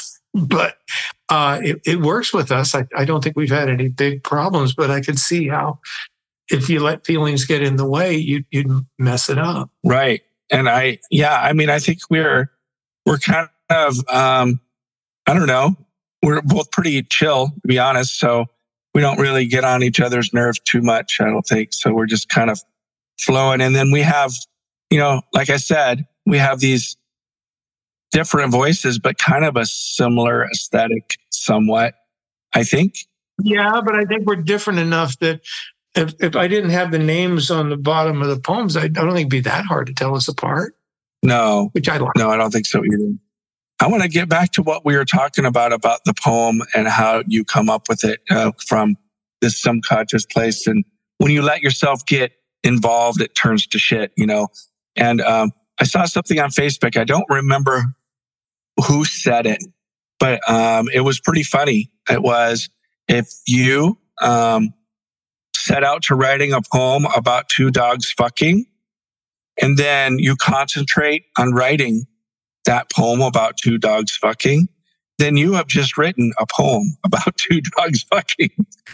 But uh, it, it works with us. I, I don't think we've had any big problems, but I can see how if you let feelings get in the way, you, you'd mess it up. Right. And I, yeah, I mean, I think we're, we're kind of, um, I don't know, we're both pretty chill, to be honest. So we don't really get on each other's nerves too much, I don't think. So we're just kind of flowing. And then we have, you know, like I said, we have these different voices, but kind of a similar aesthetic somewhat, I think. Yeah, but I think we're different enough that if, if I didn't have the names on the bottom of the poems, I don't think it'd be that hard to tell us apart. No. Which I like. No, I don't think so either. I want to get back to what we were talking about, about the poem and how you come up with it uh, from this subconscious place. And when you let yourself get involved, it turns to shit, you know? And um, I saw something on Facebook. I don't remember who said it, but um, it was pretty funny. It was, if you um, set out to writing a poem about two dogs fucking, and then you concentrate on writing that poem about two dogs fucking, then you have just written a poem about two dogs fucking.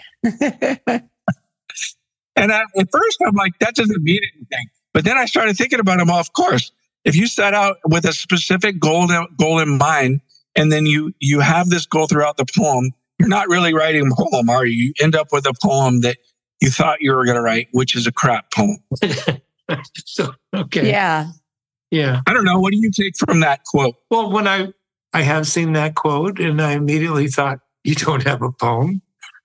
And I, at first I'm like, that doesn't mean anything. But then I started thinking about them. Well, of course, if you set out with a specific goal, goal in mind, and then you, you have this goal throughout the poem, you're not really writing a poem, are you? You end up with a poem that you thought you were going to write, which is a crap poem. So, okay. Yeah. Yeah. I don't know. What do you take from that quote? Well, when I, I have seen that quote and I immediately thought, you don't have a poem.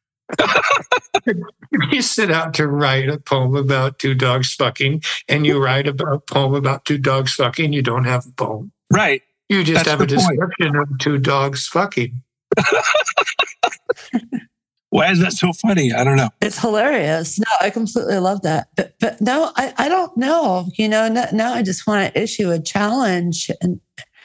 You set out to write a poem about two dogs fucking and you write about a poem about two dogs fucking, you don't have a poem. Right. You just That's have a the point. description of two dogs fucking. Why is that so funny? I don't know. It's hilarious. No, I completely love that. But but no, I, I don't know. You know, no, now I just want to issue a challenge, and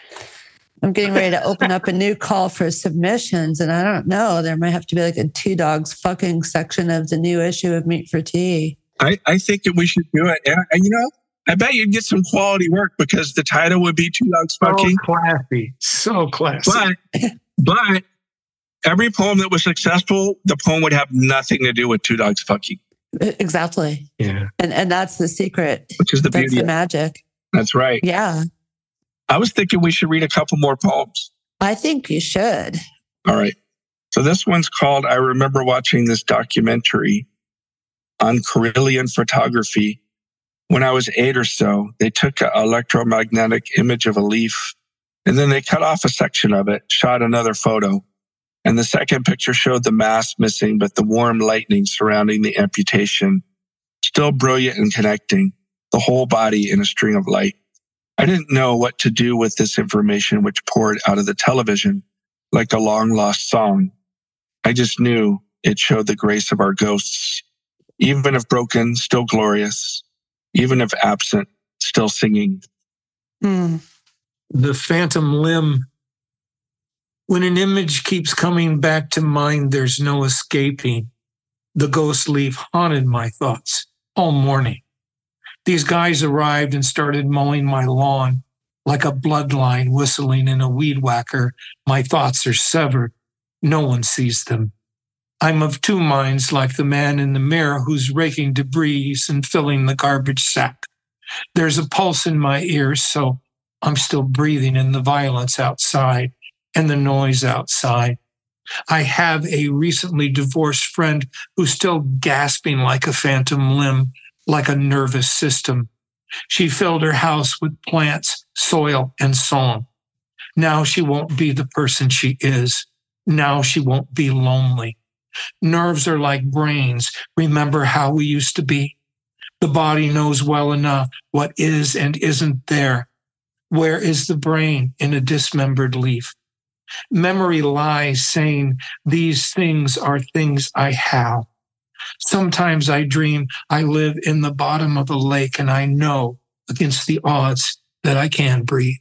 I'm getting ready to open up a new call for submissions. And I don't know, there might have to be like a two dogs fucking section of the new issue of Meat for Tea. I, I think that we should do it. And, and you know, I bet you'd get some quality work because the title would be Two Dogs Fucking. So classy. So classy. But, but every poem that was successful, the poem would have nothing to do with two dogs fucking. Exactly. Yeah. And and that's the secret. Which is the That's beauty. the of- magic. That's right. Yeah. I was thinking we should read a couple more poems. I think you should. All right. So this one's called, I remember watching this documentary on Carillion photography. When I was eight or so, they took an electromagnetic image of a leaf and then they cut off a section of it, shot another photo. And the second picture showed the mass missing, but the warm lightning surrounding the amputation, still brilliant and connecting the whole body in a string of light. I didn't know what to do with this information which poured out of the television like a long lost song. I just knew it showed the grace of our ghosts, even if broken, still glorious, even if absent, still singing. Hmm. The phantom limb. When an image keeps coming back to mind, there's no escaping. The ghost leaf haunted my thoughts all morning. These guys arrived and started mowing my lawn like a bloodline whistling in a weed whacker. My thoughts are severed. No one sees them. I'm of two minds, like the man in the mirror who's raking debris and filling the garbage sack. There's a pulse in my ears, so I'm still breathing in the violence outside and the noise outside. I have a recently divorced friend who's still gasping like a phantom limb, like a nervous system. She filled her house with plants, soil, and song. Now she won't be the person she is. Now she won't be lonely. Nerves are like brains. Remember how we used to be? The body knows well enough what is and isn't there. Where is the brain in a dismembered leaf? Memory lies saying these things are things I have. Sometimes I dream I live in the bottom of a lake and I know against the odds that I can breathe.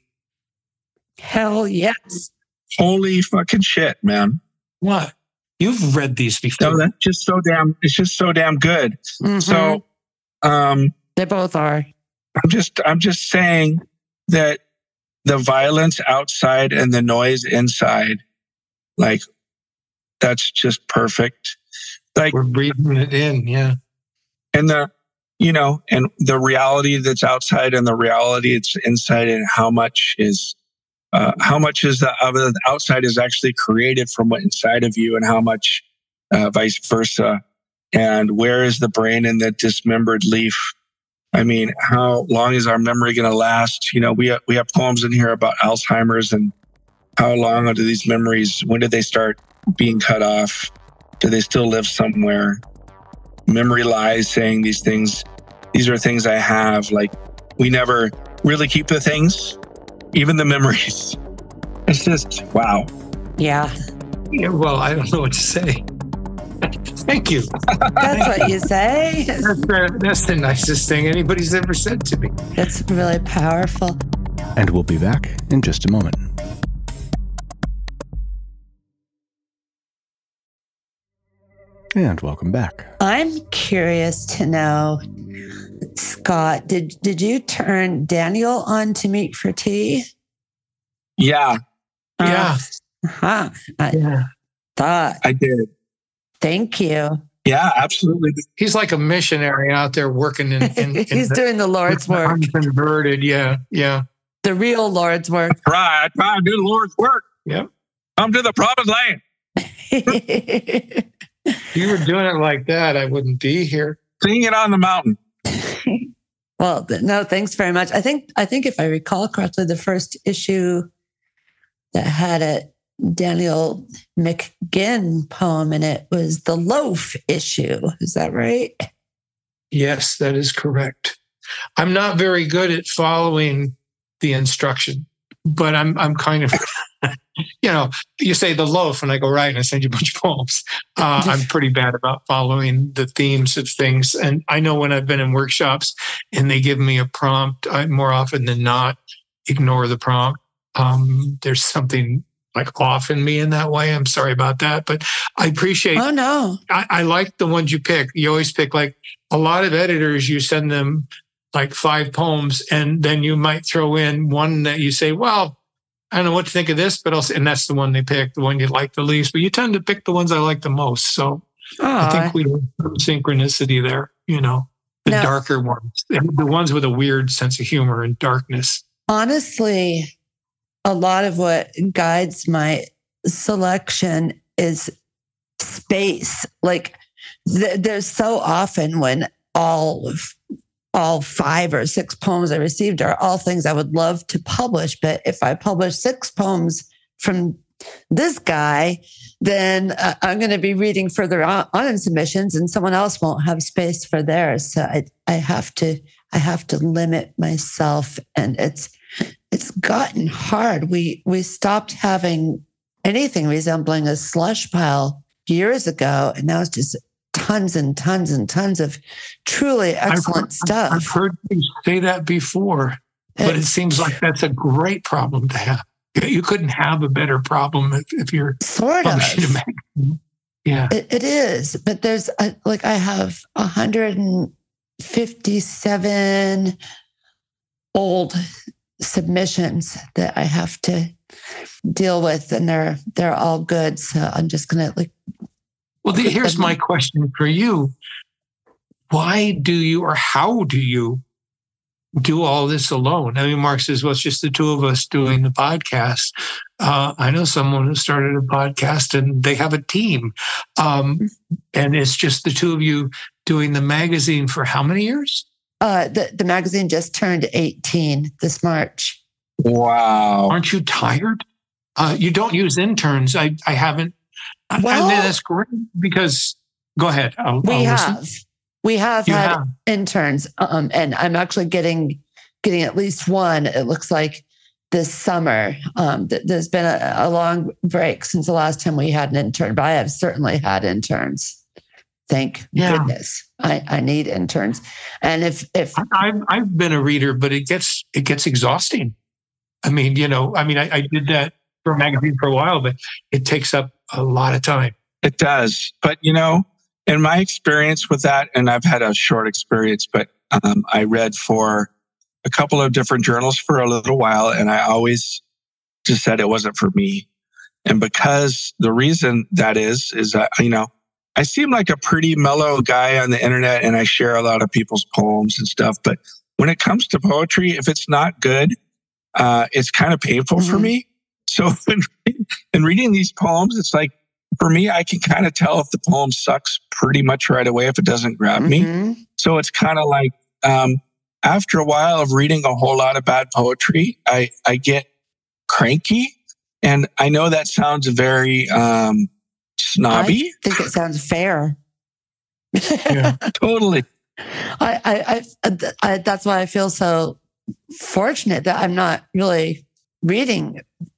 Hell yes. Holy fucking shit, man. What? You've read these before. No, that's just so damn, it's just so damn good. Mhm. So, um, They both are. I'm just, I'm just saying that the violence outside and the noise inside, like, that's just perfect. Like, We're breathing it in, yeah. and the, you know, and the reality that's outside and the reality that's inside, and how much is, uh, how much is the, of the outside is actually created from what inside of you, and how much uh, vice versa. And where is the brain in that dismembered leaf? I mean, how long is our memory going to last? You know, we have, we have poems in here about Alzheimer's, and how long do these memories, when did they start being cut off? Do they still live somewhere? Memory lies saying these things, these are things I have. Like, we never really keep the things, even the memories. It's just, wow. Yeah. Yeah, well, I don't know what to say. Thank you. That's what you say. That's the, that's the nicest thing anybody's ever said to me. That's really powerful. And we'll be back in just a moment. And welcome back. I'm curious to know, Scott, did did you turn Daniel on to Meat for Tea? Yeah, Yeah. Uh-huh. I Yeah. thought. I did. Thank you. Yeah, absolutely. He's like a missionary out there working in, in, in He's the, doing the Lord's with the work, unconverted. Yeah. Yeah. the real Lord's work. Try, I try to do the Lord's work. Yep. Come to the promised land. If you were doing it like that, I wouldn't be here. Sing it on the mountain. Well, no, thanks very much. I think I think if I recall correctly, the first issue that had a Daniel McGinn poem in it was the loaf issue. Is that right? Yes, that is correct. I'm not very good at following the instruction, but I'm I'm kind of, you know, you say the loaf and I go, right, and I send you a bunch of poems. Uh, I'm pretty bad about following the themes of things. And I know when I've been in workshops and they give me a prompt, I more often than not ignore the prompt. Um, there's something like off in me in that way. I'm sorry about that, but I appreciate. Oh no, I, I like the ones you pick. You always pick like a lot of editors. You send them like five poems, and then you might throw in one that you say, "Well, I don't know what to think of this," but I'll. And that's the one they pick, the one you like the least. But you tend to pick the ones I like the most. So Aww. I think we have some synchronicity there. You know, the No. darker ones, the ones with a weird sense of humor and darkness. Honestly, a lot of what guides my selection is space. Like th- there's so often when all of, all five or six poems I received are all things I would love to publish. But if I publish six poems from this guy, then uh, I'm going to be reading further on, on in submissions, and someone else won't have space for theirs. So I, I have to, I have to limit myself, and it's, it's gotten hard. We we stopped having anything resembling a slush pile years ago, and now it's just tons and tons and tons of truly excellent I've, stuff. I've heard you say that before, but It's- it seems like that's a great problem to have. You couldn't have a better problem if, if you're Sort publishing a of. magazine. Yeah. It, it is, but there's a, like I have one hundred fifty-seven old submissions that I have to deal with, and they're they're all good. So I'm just gonna like. Well, the, here's my question for you. Why do you, or how do you do all this alone? I mean, Mark says, well, it's just the two of us doing the podcast. Uh, I know someone who started a podcast and they have a team. Um, and it's just the two of you doing the magazine for how many years? Uh, the, the magazine just turned eighteen this March. Wow. Aren't you tired? Uh, you don't use interns. I, I haven't. Well, I mean, that's great because, go ahead. I'll, we I'll have. listen. We have You had have. interns, um, and I'm actually getting getting at least one. It looks like this summer. Um, th- there's been a, a long break since the last time we had an intern, but I have certainly had interns. Thank Yeah. goodness. I, I need interns, and if if I- I've I've been a reader, but it gets it gets exhausting. I mean, you know, I mean, I, I did that for a magazine for a while, but it takes up a lot of time. It does. But, you know, in my experience with that, and I've had a short experience, but um, I read for a couple of different journals for a little while, and I always just said it wasn't for me. And because the reason that is, is that, you know, I seem like a pretty mellow guy on the internet, and I share a lot of people's poems and stuff. But when it comes to poetry, if it's not good, uh, it's kind of painful Mhm. for me. So in, in reading these poems, it's like, for me, I can kind of tell if the poem sucks pretty much right away if it doesn't grab me. Mhm. So it's kind of like, um, after a while of reading a whole lot of bad poetry, I, I get cranky. And I know that sounds very um, snobby. I think it sounds fair. Yeah. Totally. I, I, I, I, that's why I feel so fortunate that I'm not really reading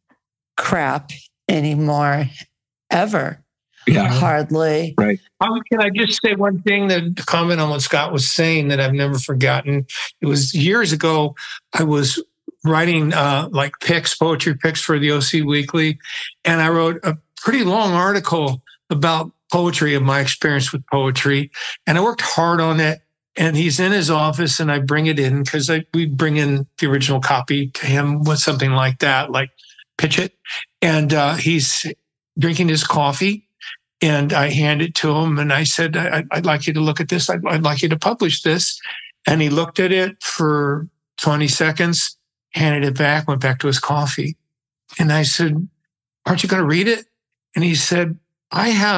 crap anymore, ever. Yeah. Hardly. Right. Um, can I just say one thing, that comment on what Scott was saying that I've never forgotten? It was years ago. I was writing uh, like picks, poetry picks for the O C Weekly, and I wrote a pretty long article about poetry and my experience with poetry, and I worked hard on it. And he's in his office, and I bring it in because we bring in the original copy to him with something like that, like pitch it, and uh, he's drinking his coffee. And I hand it to him, and I said, I, I'd like you to look at this. I'd, I'd like you to publish this. And he looked at it for twenty seconds, handed it back, went back to his coffee. And I said, aren't you going to read it? And he said, I have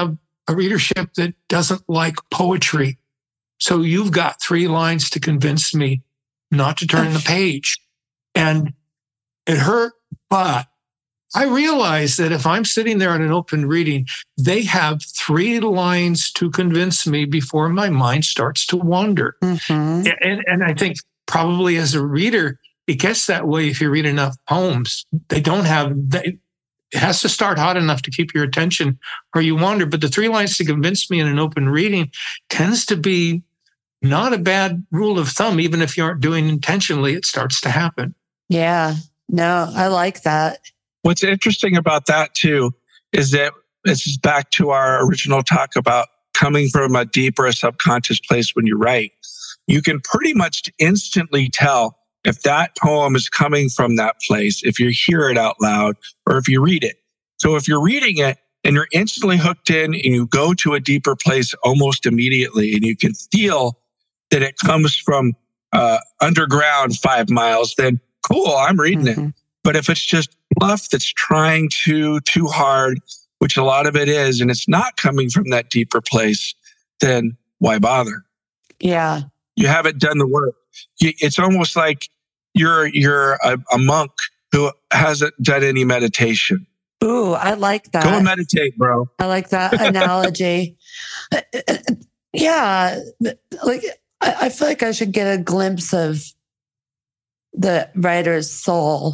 a readership that doesn't like poetry. So you've got three lines to convince me not to turn the page. And it hurt, but I realize that if I'm sitting there in an open reading, they have three lines to convince me before my mind starts to wander. Mm-hmm. And, and I think probably as a reader, it gets that way if you read enough poems. They don't have, they, it has to start hot enough to keep your attention or you wander. But the three lines to convince me in an open reading tends to be not a bad rule of thumb. Even if you aren't doing intentionally, it starts to happen. Yeah, no, I like that. What's interesting about that too is that this is back to our original talk about coming from a deep or a subconscious place when you write. You can pretty much instantly tell if that poem is coming from that place, if you hear it out loud or if you read it. So if you're reading it and you're instantly hooked in and you go to a deeper place almost immediately and you can feel that it comes from uh, underground five miles, then cool, I'm reading mm-hmm. it. But if it's just fluff that's trying to too hard, which a lot of it is, and it's not coming from that deeper place, then why bother? Yeah. You haven't done the work. It's almost like you're you're a, a monk who hasn't done any meditation. Ooh, I like that. Go and meditate, bro. I like that analogy. Yeah. Like, I, I feel like I should get a glimpse of the writer's soul.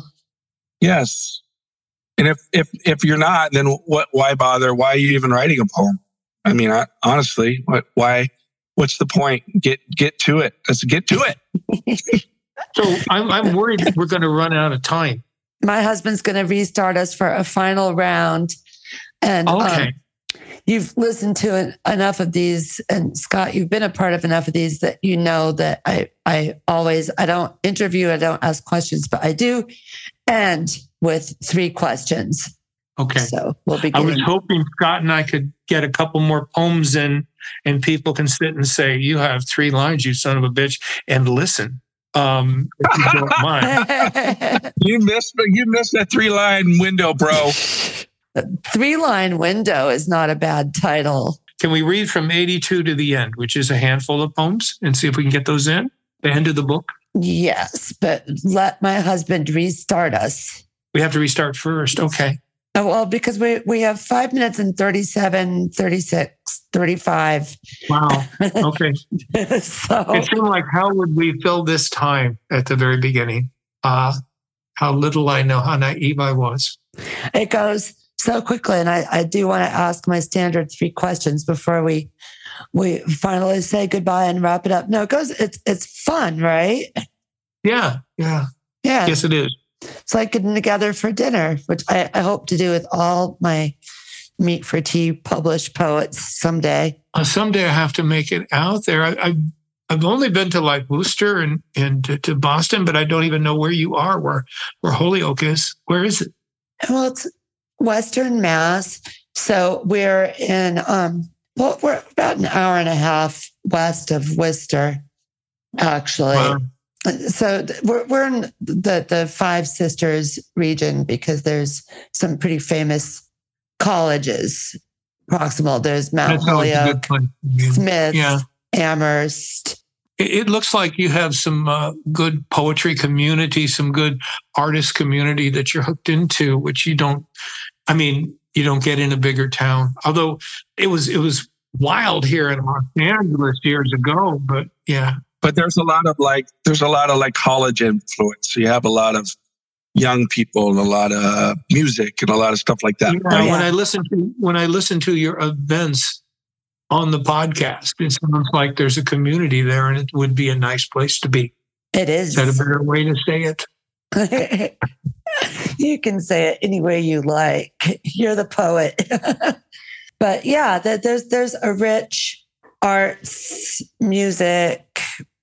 Yes. And if if if you're not, then what? Why bother? Why are you even writing a poem? I mean, I, honestly, what? Why? What's the point? Get get to it. Let's get to it. So I'm I'm worried we're going to run out of time. My husband's going to restart us for a final round, and okay. Um, you've listened to en- enough of these, and Scott, you've been a part of enough of these that you know that I I always I don't interview, I don't ask questions, but I do end with three questions. Okay. So we'll be. I was hoping Scott and I could get a couple more poems in, and people can sit and say, "You have three lines, you son of a bitch," and listen. Um, if you don't mind. you missed, you missed that three line window, bro. Three line window is not a bad title. Can we read from eighty-two to the end, which is a handful of poems, and see if we can get those in the end of the book? Yes, but let my husband restart us. We have to restart first. Okay. Oh, well, because we, we have five minutes and thirty-seven, thirty-six, thirty-five. Wow. Okay. So it seemed like, how would we fill this time at the very beginning? Uh, how little I know how naive I was. It goes so quickly. And I, I do want to ask my standard three questions before we we finally say goodbye and wrap it up. No, it goes, it's it's fun, right? Yeah. Yeah. Yeah. Yes, it is. It's like getting together for dinner, which I, I hope to do with all my Meat for Tea published poets someday. Uh, someday I have to make it out there. I, I've I've only been to like Worcester and and to, to Boston, but I don't even know where you are. Where where Holyoke is? Where is it? Well, it's Western Mass, so we're in. Um, well, we're about an hour and a half west of Worcester, actually. Wow. So we're we're in the the Five Sisters region because there's some pretty famous colleges proximal. There's Mount Holyoke, Smith, yeah. Amherst. It, it looks like you have some uh, good poetry community, some good artist community that you're hooked into, which you don't. I mean, you don't get in a bigger town. Although it was it was wild here in Los Angeles years ago, but yeah. But there's a lot of like, there's a lot of like college influence. So you have a lot of young people and a lot of music and a lot of stuff like that. Yeah, right? When I listen to when I listen to your events on the podcast, it sounds like there's a community there, and it would be a nice place to be. It is. Is that a better way to say it? You can say it any way you like. You're the poet. But yeah, there's there's a rich arts, music,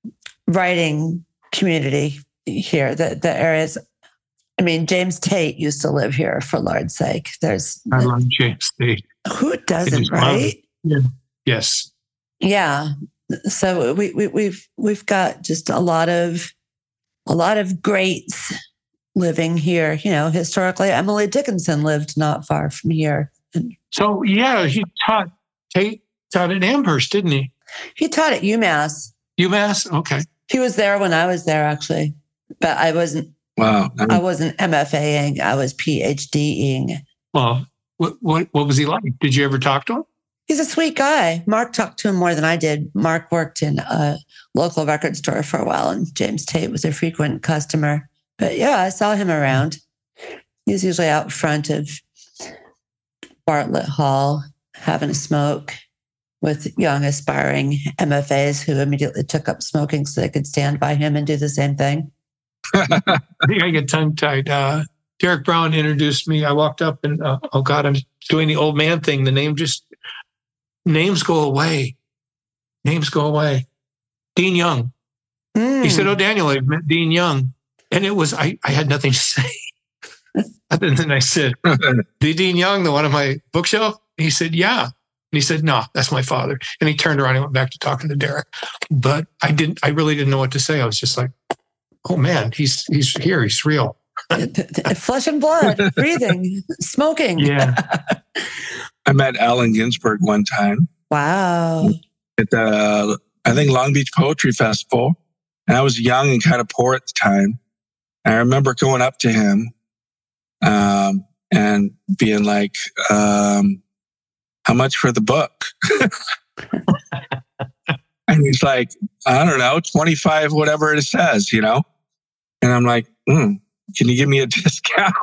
writing community here. The the areas. I mean, James Tate used to live here, for Lord's sake. There's I love James Tate. Who doesn't, right? Yeah. Yes. Yeah. So we, we we've we've got just a lot of a lot of greats living here. You know, historically, Emily Dickinson lived not far from here. So yeah, he taught Tate taught at Amherst, didn't he? He taught at UMass. UMass? Okay. He was there when I was there, actually. But I wasn't, Wow. I wasn't MFAing. I was PhDing. Well, what, what, what was he like? Did you ever talk to him? He's a sweet guy. Mark talked to him more than I did. Mark worked in a local record store for a while, and James Tate was a frequent customer. But yeah, I saw him around. He was usually out front of Bartlett Hall having a smoke with young aspiring M F As who immediately took up smoking so they could stand by him and do the same thing. I think I get tongue-tied. Uh, Derek Brown introduced me. I walked up and, uh, oh God, I'm doing the old man thing. The name just, names go away. Names go away. Dean Young. Mm. He said, oh, Daniel, I've met Dean Young. And it was, I, I had nothing to say. And then I said, the Dean Young, the one on my bookshelf? He said, yeah. And he said, no, that's my father. And he turned around and went back to talking to Derek. But I didn't, I really didn't know what to say. I was just like, oh man, he's, he's here. He's real. Flesh and blood, breathing, smoking. Yeah. I met Allen Ginsberg one time. Wow. At the, I think, Long Beach Poetry Festival. And I was young and kind of poor at the time. And I remember going up to him um, and being like, um, how much for the book? And he's like, I don't know, twenty-five, whatever it says, you know? And I'm like, mm, can you give me a discount?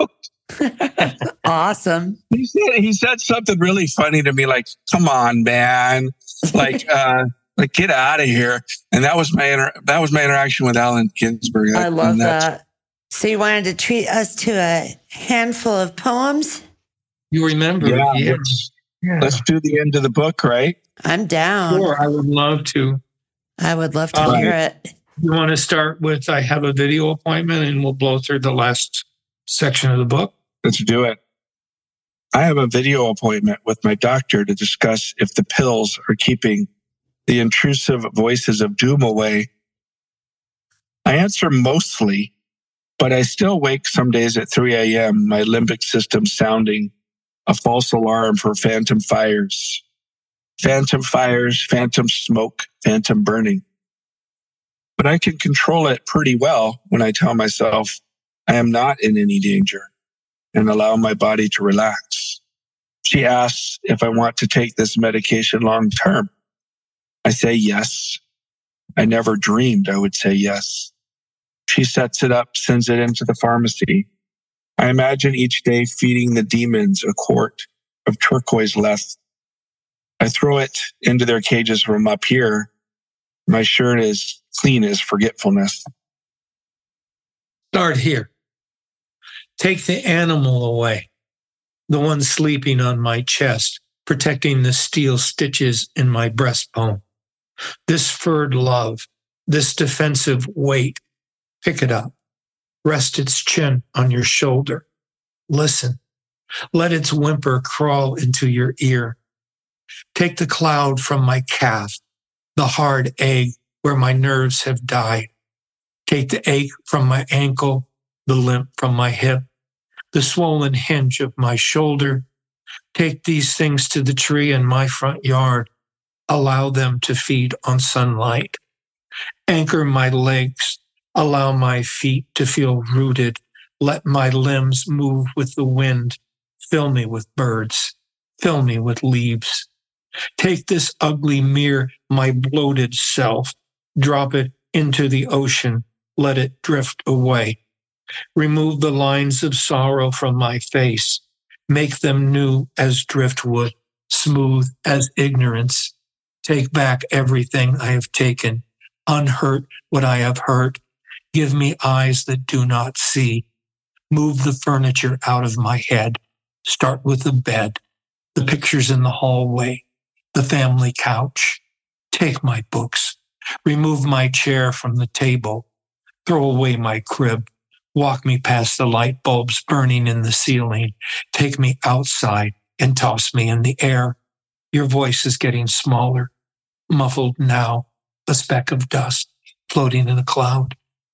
Awesome. He said, he said something really funny to me, like, come on, man. Like, uh, like get out of here. And that was my inter- that was my interaction with Allen Ginsberg. I love that. So you wanted to treat us to a handful of poems? You remember? Yeah. Yeah. Let's, yeah. let's do the end of the book, right? I'm down. Sure, I would love to. I would love to Um, hear it. You want to start with, I have a video appointment, and we'll blow through the last section of the book? Let's do it. I have a video appointment with my doctor to discuss if the pills are keeping the intrusive voices of doom away. I answer mostly, but I still wake some days at three a.m., my limbic system sounding a false alarm for phantom fires. Phantom fires, phantom smoke, phantom burning. But I can control it pretty well when I tell myself I am not in any danger and allow my body to relax. She asks if I want to take this medication long term. I say yes. I never dreamed I would say yes. She sets it up, sends it into the pharmacy. I imagine each day feeding the demons a quart of turquoise leth. I throw it into their cages from up here. My shirt is clean as forgetfulness. Start here. Take the animal away, the one sleeping on my chest, protecting the steel stitches in my breastbone. This furred love, this defensive weight, pick it up. Rest its chin on your shoulder. Listen. Let its whimper crawl into your ear. Take the cloud from my calf, the hard egg where my nerves have died. Take the ache from my ankle, the limp from my hip, the swollen hinge of my shoulder. Take these things to the tree in my front yard. Allow them to feed on sunlight. Anchor my legs. Allow my feet to feel rooted. Let my limbs move with the wind. Fill me with birds. Fill me with leaves. Take this ugly mirror, my bloated self. Drop it into the ocean. Let it drift away. Remove the lines of sorrow from my face. Make them new as driftwood, smooth as ignorance. Take back everything I have taken. Unhurt what I have hurt. Give me eyes that do not see. Move the furniture out of my head. Start with the bed, the pictures in the hallway, the family couch. Take my books. Remove my chair from the table. Throw away my crib. Walk me past the light bulbs burning in the ceiling. Take me outside and toss me in the air. Your voice is getting smaller, muffled now, a speck of dust floating in a cloud.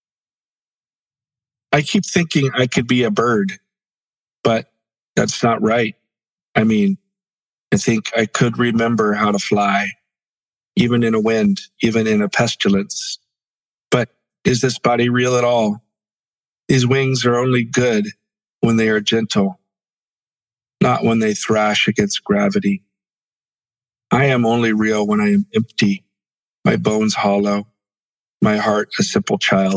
I keep thinking I could be a bird, but that's not right. I mean, I think I could remember how to fly, even in a wind, even in a pestilence. But is this body real at all? These wings are only good when they are gentle, not when they thrash against gravity. I am only real when I am empty, my bones hollow, my heart a simple child.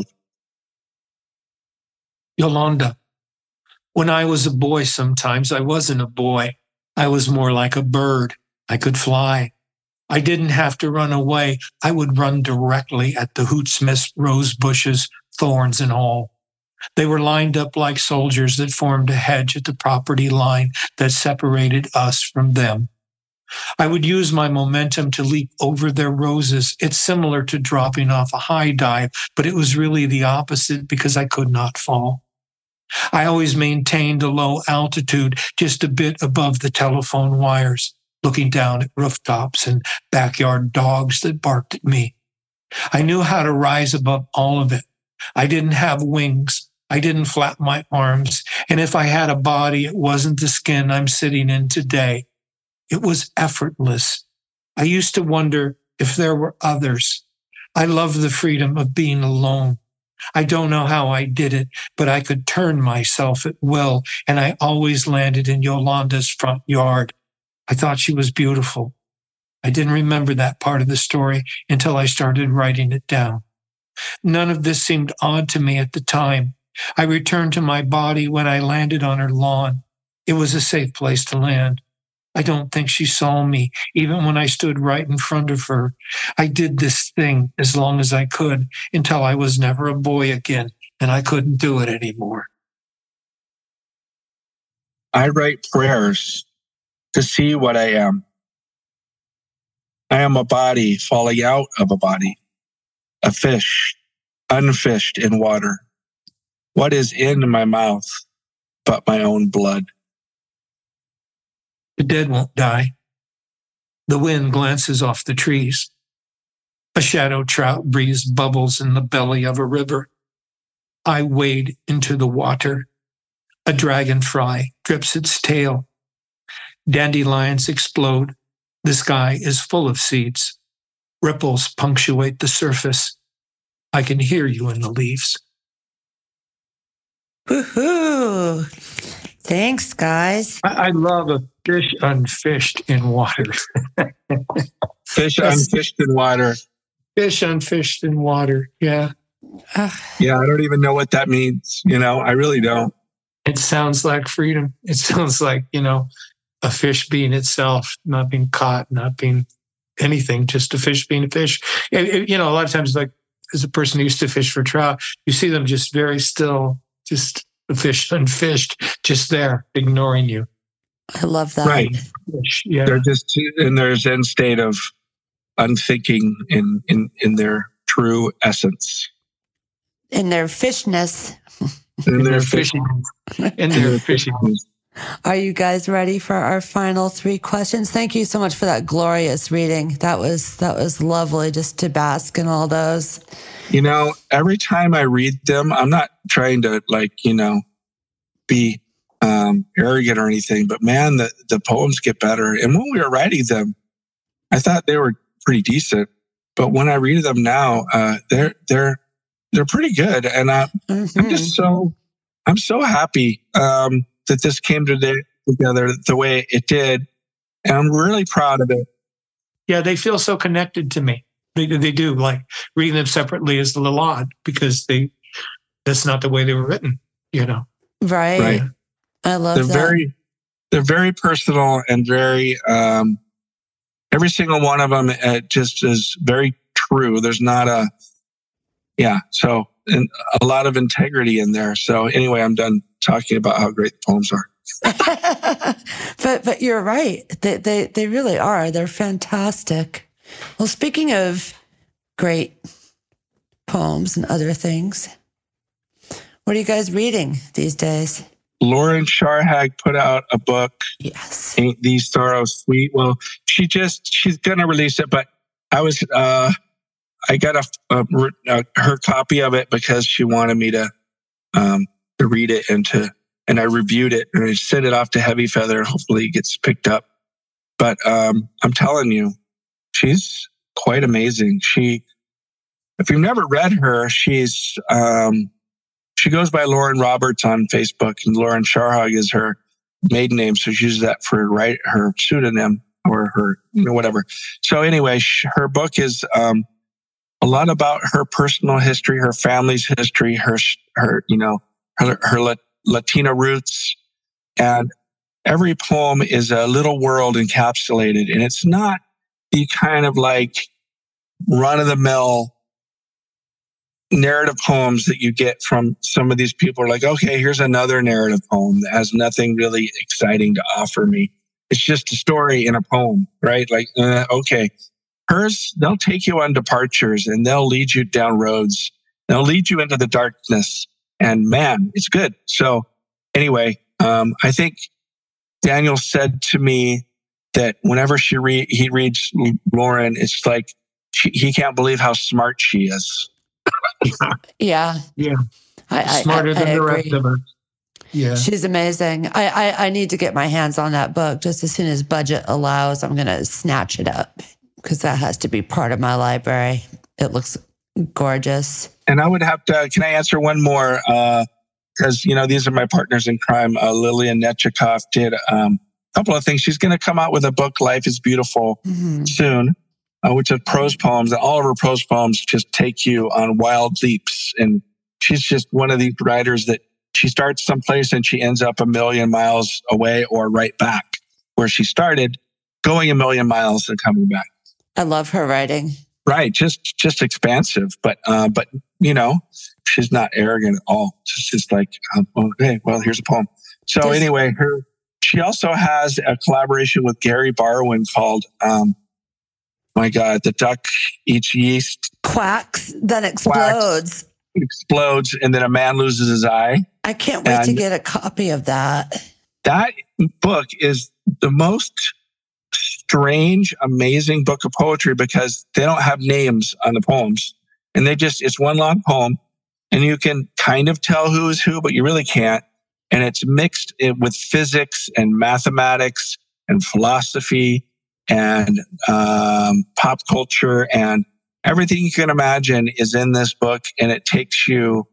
Yolanda, when I was a boy, sometimes I wasn't a boy. I was more like a bird. I could fly. I didn't have to run away. I would run directly at the hootsmith's rose bushes, thorns and all. They were lined up like soldiers that formed a hedge at the property line that separated us from them. I would use my momentum to leap over their roses. It's similar to dropping off a high dive, but it was really the opposite because I could not fall. I always maintained a low altitude, just a bit above the telephone wires, looking down at rooftops and backyard dogs that barked at me. I knew how to rise above all of it. I didn't have wings. I didn't flap my arms. And if I had a body, it wasn't the skin I'm sitting in today. It was effortless. I used to wonder if there were others. I love the freedom of being alone. I don't know how I did it, but I could turn myself at will, and I always landed in Yolanda's front yard. I thought she was beautiful. I didn't remember that part of the story until I started writing it down. None of this seemed odd to me at the time. I returned to my body when I landed on her lawn. It was a safe place to land. I don't think she saw me, even when I stood right in front of her. I did this thing as long as I could until I was never a boy again, and I couldn't do it anymore. I write prayers to see what I am. I am a body falling out of a body, a fish, unfished in water. What is in my mouth but my own blood? The dead won't die. The wind glances off the trees. A shadow trout breeze bubbles in the belly of a river. I wade into the water. A dragonfly drips its tail. Dandelions explode. The sky is full of seeds. Ripples punctuate the surface. I can hear you in the leaves. Woohoo! Thanks, guys. I, I love a fish unfished in water. Fish unfished in water. Fish unfished in water. Yeah. Uh, Yeah, I don't even know what that means. You know, I really don't. It sounds like freedom. It sounds like, you know, a fish being itself, not being caught, not being anything, just a fish being a fish. It, it, you know, a lot of times, like as a person who used to fish for trout, you see them just very still, just a fish unfished, just there, ignoring you. I love that. Right. Fish, yeah. They're just in their Zen state of unthinking in, in, in their true essence. In their fishness. In their fishing. fishing. In their fishing. Are you guys ready for our final three questions? Thank you so much for that glorious reading. That was that was lovely just to bask in all those. You know, every time I read them, I'm not trying to like, you know, be um, arrogant or anything, but man, the, the poems get better. And when we were writing them, I thought they were pretty decent. But when I read them now, uh, they're they're they're pretty good. And I, mm-hmm. I'm just so I'm so happy um, that this came today, together the way it did. And I'm really proud of it. Yeah, they feel so connected to me. They, they do. Like reading them separately is a little odd because they that's not the way they were written, you know. Right. Right. I love they're that. Very, they're very personal and very, um, every single one of them uh, just is very true. There's not a, yeah. So and a lot of integrity in there. So anyway, I'm done talking about how great the poems are. but but you're right. They, they they really are. They're fantastic. Well, speaking of great poems and other things, what are you guys reading these days? Lauren Charhag put out a book. Yes. Ain't These Sorrows Sweet? Well, she just, she's going to release it, but I was, uh, I got a, a, a, her copy of it because she wanted me to, um, to read it and to, and I reviewed it and I sent it off to Heavy Feather and hopefully it gets picked up. But um, I'm telling you, she's quite amazing. She, if you've never read her, she's um, she goes by Lauren Roberts on Facebook, and Lauren Sharhog is her maiden name, so she uses that for right her pseudonym or her, you know, whatever. So anyway, sh- her book is um, a lot about her personal history, her family's history, her her you know her her La- Latina roots, and every poem is a little world encapsulated, and it's not the kind of like run of the mill narrative poems that you get from some of these people are like, okay, here's another narrative poem that has nothing really exciting to offer me. It's just a story in a poem, right? Like, uh, okay. Hers, they'll take you on departures and they'll lead you down roads. They'll lead you into the darkness. And man, it's good. So anyway, um, I think Daniel said to me that whenever she re- he reads Lauren, it's like she, he can't believe how smart she is. Yeah. Yeah. I, I, Smarter I, than I the agree. rest of us. Yeah. She's amazing. I, I, I need to get my hands on that book just as soon as budget allows. I'm going to snatch it up because that has to be part of my library. It looks gorgeous. And I would have to, can I answer one more? Because, uh, you know, these are my partners in crime. Uh, Lillian Netchikoff did um, a couple of things. She's going to come out with a book, Life is Beautiful, mm-hmm. soon. Uh, which are prose poems, and all of her prose poems just take you on wild leaps. And she's just one of these writers that she starts someplace and she ends up a million miles away or right back where she started, going a million miles and coming back. I love her writing. Right, just just expansive, but uh, but you know, she's not arrogant at all. She's just like, um, okay, well, here's a poem. So There's- anyway, her she also has a collaboration with Gary Barwin called. Um, My God, the duck eats yeast. Quacks, then explodes. Quacks, explodes, and then a man loses his eye. I can't wait and to get a copy of that. That book is the most strange, amazing book of poetry because they don't have names on the poems. And they just, it's one long poem, and you can kind of tell who is who, but you really can't. And it's mixed with physics and mathematics and philosophy and um, pop culture, and everything you can imagine is in this book, and it takes you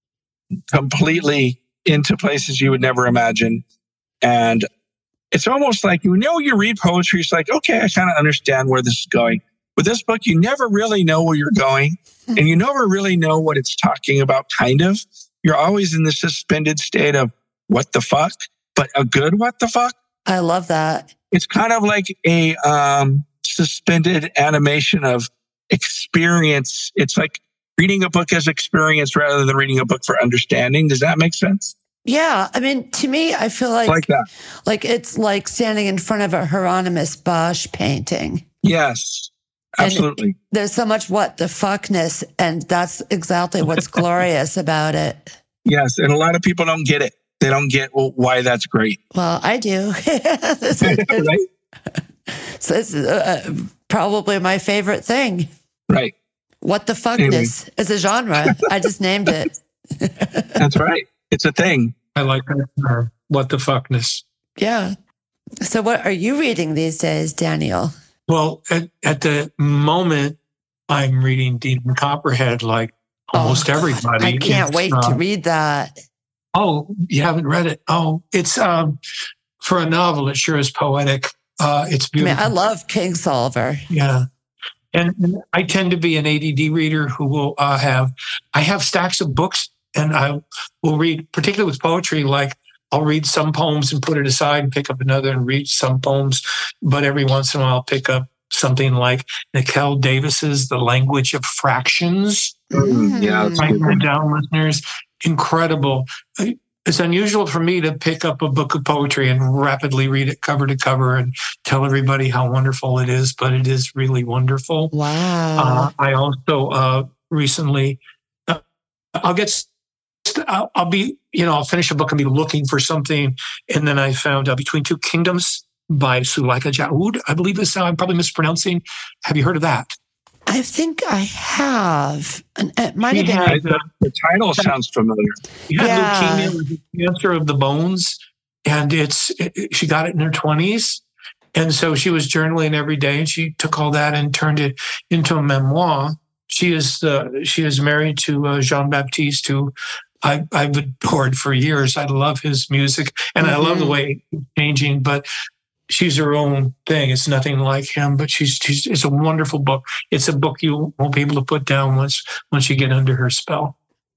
completely into places you would never imagine. And it's almost like, you know, you read poetry, it's like, okay, I kind of understand where this is going. With this book, you never really know where you're going, and you never really know what it's talking about, kind of. You're always in this suspended state of what the fuck, but a good what the fuck. I love that. It's kind of like a um, suspended animation of experience. It's like reading a book as experience rather than reading a book for understanding. Does that make sense? Yeah. I mean, to me, I feel like, like that. Like it's like standing in front of a Hieronymus Bosch painting. Yes, absolutely. And there's so much what the fuckness, and that's exactly what's glorious about it. Yes, and a lot of people don't get it. They don't get well, why that's great. Well, I do. this is, right? So it's uh, probably my favorite thing. Right. What the fuckness is a genre. I just named it. That's right. It's a thing. I like that term. What the fuckness. Yeah. So what are you reading these days, Daniel? Well, at, at the moment, I'm reading Demon Copperhead like almost oh, everybody. I can't it's, wait uh, to read that. Oh, you haven't read it? Oh, it's um, for a novel. It sure is poetic. Uh, it's beautiful. I mean, I love Kingsolver. Yeah, and I tend to be an A D D reader who will uh, have. I have stacks of books, and I will read, particularly with poetry. Like I'll read some poems and put it aside, and pick up another and read some poems. But every once in a while, I'll pick up something like Nikel Davis's "The Language of Fractions." Mm, yeah, that's write that down, listeners. Incredible. It's unusual for me to pick up a book of poetry and rapidly read it cover to cover and tell everybody how wonderful it is, but it is really wonderful. Wow. Uh, I also uh, recently, uh, I'll get, I'll, I'll be, you know, I'll finish a book and be looking for something. And then I found uh, Between Two Kingdoms by Suleika Jaoud, I believe is how I'm probably mispronouncing. Have you heard of that? I think I have. And it might She have been. had, uh, the title sounds familiar. Yeah, Yeah. leukemia, cancer of the bones, and it's it, she got it in her twenties, And so she was journaling every day, and she took all that and turned it into a memoir. She is uh, she is married to uh, Jean Baptiste, who I, I've adored for years. I love his music, and mm-hmm. I love the way he's changing, but she's her own thing. It's nothing like him, but she's, she's it's a wonderful book. It's a book you won't be able to put down once once you get under her spell.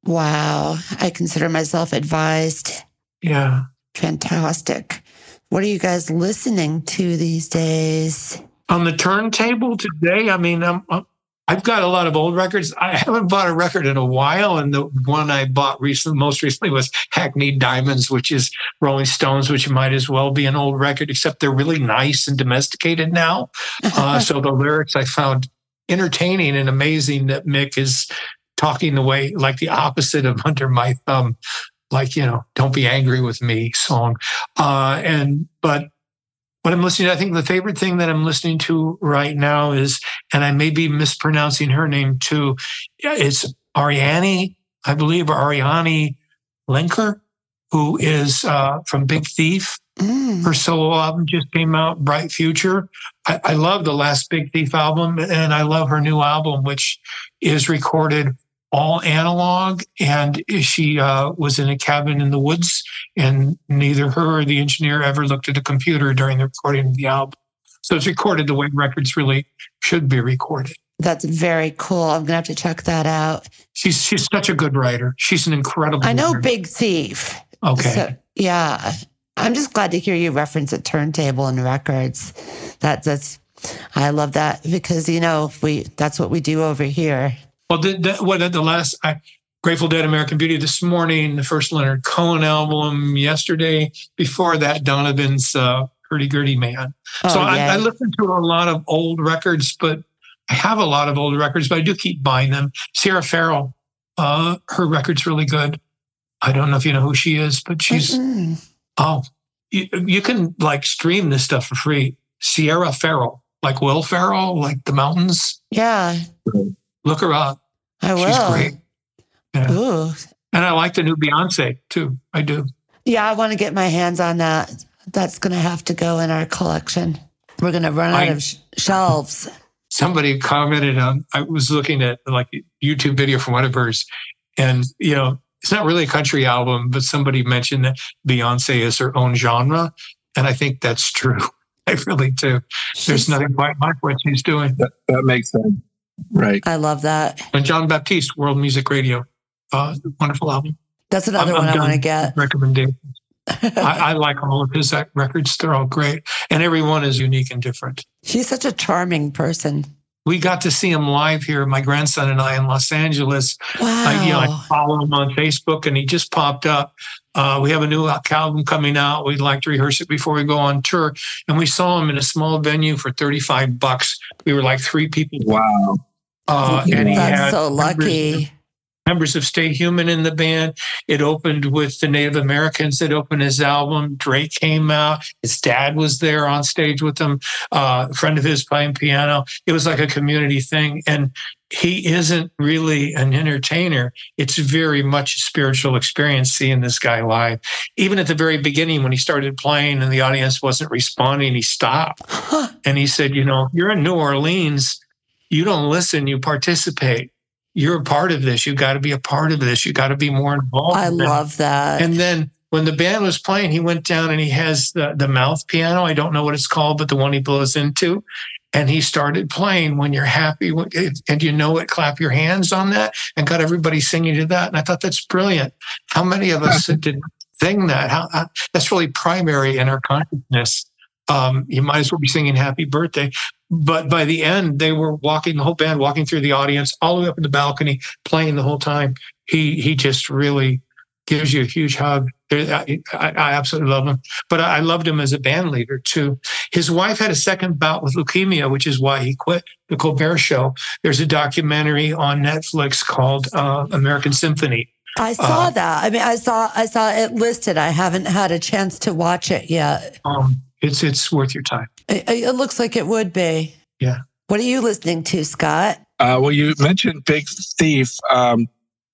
Wow. I consider myself advised. Yeah. Fantastic. What are you guys listening to these days? On the turntable today, I mean, I'm, I'm, I've got a lot of old records. I haven't bought a record in a while, and the one I bought recently, most recently was Hackney Diamonds, which is Rolling Stones, which might as well be an old record, except they're really nice and domesticated now. Uh, so the lyrics I found entertaining and amazing that Mick is talking the way, like the opposite of Under My Thumb, like, you know, Don't Be Angry With Me song. Uh, and, but what I'm listening to, I think the favorite thing that I'm listening to right now is, and I may be mispronouncing her name too, it's Ariane, I believe, or Ariane Lenker, who is uh, from Big Thief. Mm. Her solo album just came out, Bright Future. I, I love the last Big Thief album, and I love her new album, which is recorded all analog, and she uh, was in a cabin in the woods, and neither her or the engineer ever looked at a computer during the recording of the album. So it's recorded the way records really should be recorded. That's very cool. I'm gonna have to check that out. She's she's such a good writer. She's an incredible I know writer. Big Thief. Okay. So, yeah. I'm just glad to hear you reference a turntable and records. That, that's, I love that because, you know, we that's what we do over here. Well, the, the, what the last I, Grateful Dead, American Beauty this morning, the first Leonard Cohen album yesterday. Before that, Donovan's uh, Hurdy Gurdy Man. Oh, so yeah. I, I listen to a lot of old records, but I have a lot of old records, but I do keep buying them. Sierra Farrell, uh, her record's really good. I don't know if you know who she is, but she's mm-hmm. oh, you, you can like stream this stuff for free. Sierra Farrell, like Will Ferrell, like the mountains. Yeah. Look her up. I will. She's great. Yeah. Ooh. And I like the new Beyonce too. I do. Yeah, I want to get my hands on that. That's going to have to go in our collection. We're going to run out I, of sh- shelves. Somebody commented on, I was looking at like a YouTube video from one of hers, and, you know, it's not really a country album, but somebody mentioned that Beyonce is her own genre. And I think that's true. I really do. There's nothing quite like what she's doing. That, that makes sense. Right. I love that. And John Baptiste, World Music Radio. Uh, wonderful album. That's another I'm, one I'm I want to get. Recommendations. I, I like all of his records. They're all great. And every one is unique and different. She's such a charming person. We got to see him live here, my grandson and I, in Los Angeles. Wow. I, you know, I follow him on Facebook, and he just popped up. Uh, we have a new album coming out. We'd like to rehearse it before we go on tour. And we saw him in a small venue for thirty-five bucks. We were like three people. Wow. Uh, and he That's had so lucky. Members, members of Stay Human in the band. It opened with the Native Americans that opened his album. Drake came out. His dad was there on stage with him. Uh, a friend of his playing piano. It was like a community thing. And he isn't really an entertainer. It's very much a spiritual experience seeing this guy live. Even at the very beginning, when he started playing and the audience wasn't responding, he stopped. Huh. And he said, you know, you're in New Orleans. You don't listen, you participate. You're a part of this. You got to be a part of this. You got to be more involved. I in love that. And then when the band was playing, he went down and he has the, the mouth piano. I don't know what it's called, but the one he blows into. And he started playing When You're Happy. And you know it, clap your hands on that, and got everybody singing to that. And I thought that's brilliant. How many of us did sing that? How, how, that's really primary in our consciousness. Um, you might as well be singing Happy Birthday. But by the end, they were walking, the whole band walking through the audience, all the way up in the balcony, playing the whole time. He he just really gives you a huge hug. I, I, I absolutely love him. But I loved him as a band leader, too. His wife had a second bout with leukemia, which is why he quit the Colbert Show. There's a documentary on Netflix called uh, American Symphony. I saw uh, that. I mean, I saw I saw it listed. I haven't had a chance to watch it yet. Um, it's it's worth your time. It, it looks like it would be. Yeah. What are you listening to, Scott? Uh, well, you mentioned Big Thief. Um,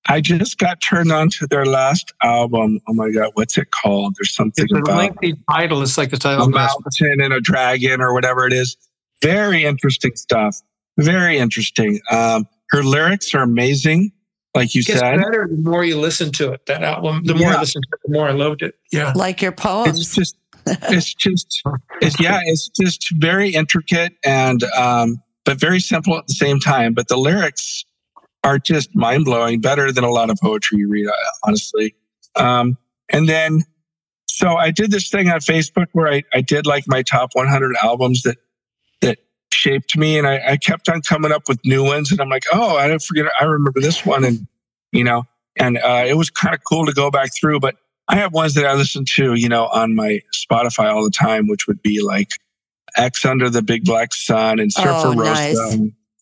I just got turned on to their last album. Oh my God, what's it called? There's something It's a about lengthy title. It's like the title a of mountain and a dragon or whatever it is. Very interesting stuff. Very interesting. Um, her lyrics are amazing, like you It gets said. better the more you listen to it. That album, the more Yeah. I listened to it, the more I loved it. Yeah. Like your poems. It's just, it's just, it's, yeah, it's just very intricate and, um, but very simple at the same time. But the lyrics are just mind blowing, better than a lot of poetry you read, honestly. Um, and then, so I did this thing on Facebook where I, I did like my top one hundred albums that, that shaped me. And I, I kept on coming up with new ones. And I'm like, oh, I didn't forget. I remember this one. And, you know, and, uh, it was kind of cool to go back through, but I have ones that I listen to, you know, on my Spotify all the time, which would be like X Under the Big Black Sun and Surfer Oh, Rosa nice.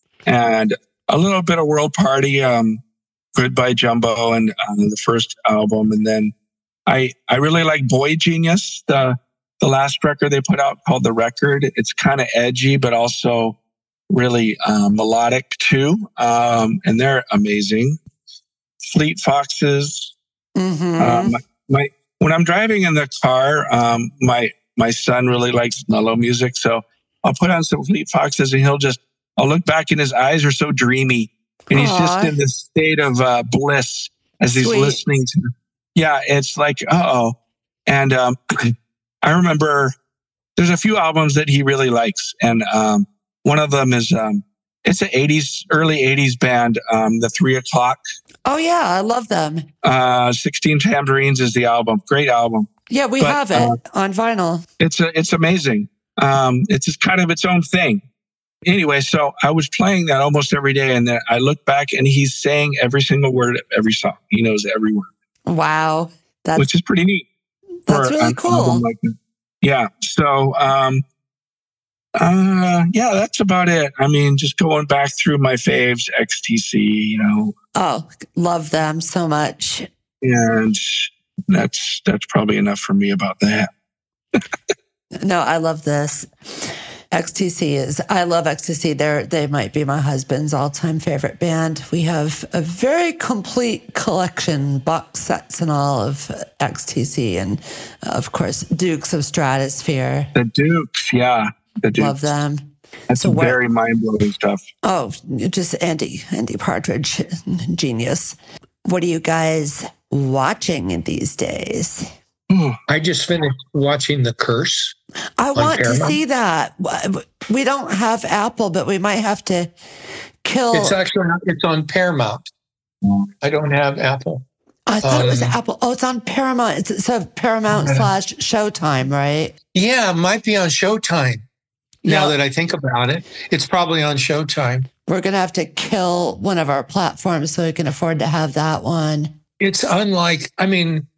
and a little bit of World Party, um, Goodbye Jumbo, and um, the first album. And then I I really like Boy Genius, the the last record they put out called The Record. It's kind of edgy, but also really um, melodic too. Um, and they're amazing. Fleet Foxes. Mm-hmm. Um, my, my when I'm driving in the car, um, my my son really likes mellow music, so I'll put on some Fleet Foxes, and he'll just I'll look back, and his eyes are so dreamy, and he's Aw. just in this state of uh, bliss as he's Sweet. listening to. Yeah, it's like uh oh, and um, I remember there's a few albums that he really likes, and um, one of them is um, it's an eighties, early eighties band, um, the Three O'Clock. Oh, yeah. I love them. Uh, sixteen Tambourines is the album. Great album. Yeah, we But, have it uh, on vinyl. It's a, it's amazing. Um, it's just kind of its own thing. Anyway, so I was playing that almost every day, and then I look back, and he's saying every single word of every song. He knows every word, Wow. That's, which is pretty neat. that's for really an cool. album like that. Yeah. So, um, uh, yeah, that's about it. I mean, just going back through my faves, X T C, you know, Oh, love them so much. and that's that's probably enough for me about that. No, I love this. X T C is, I love X T C. They're, they might be my husband's all-time favorite band. We have a very complete collection, box sets and all of X T C, and of course, Dukes of Stratosphere. The Dukes, yeah, the Dukes. Love them. That's So what- very mind blowing stuff. Oh, just Andy, Andy Partridge, genius. What are you guys watching these days? I just finished watching The Curse. I want to Paramount? see that. We don't have Apple, but we might have to kill. It's actually it's on Paramount. I don't have Apple. I thought it was um, Apple. Oh, it's on Paramount. It's, it's a Paramount Yeah. slash Showtime, right? Yeah, it might be on Showtime. Now Yeah. that I think about it, it's probably on Showtime. We're going to have to kill one of our platforms so we can afford to have that one. It's unlike, I mean,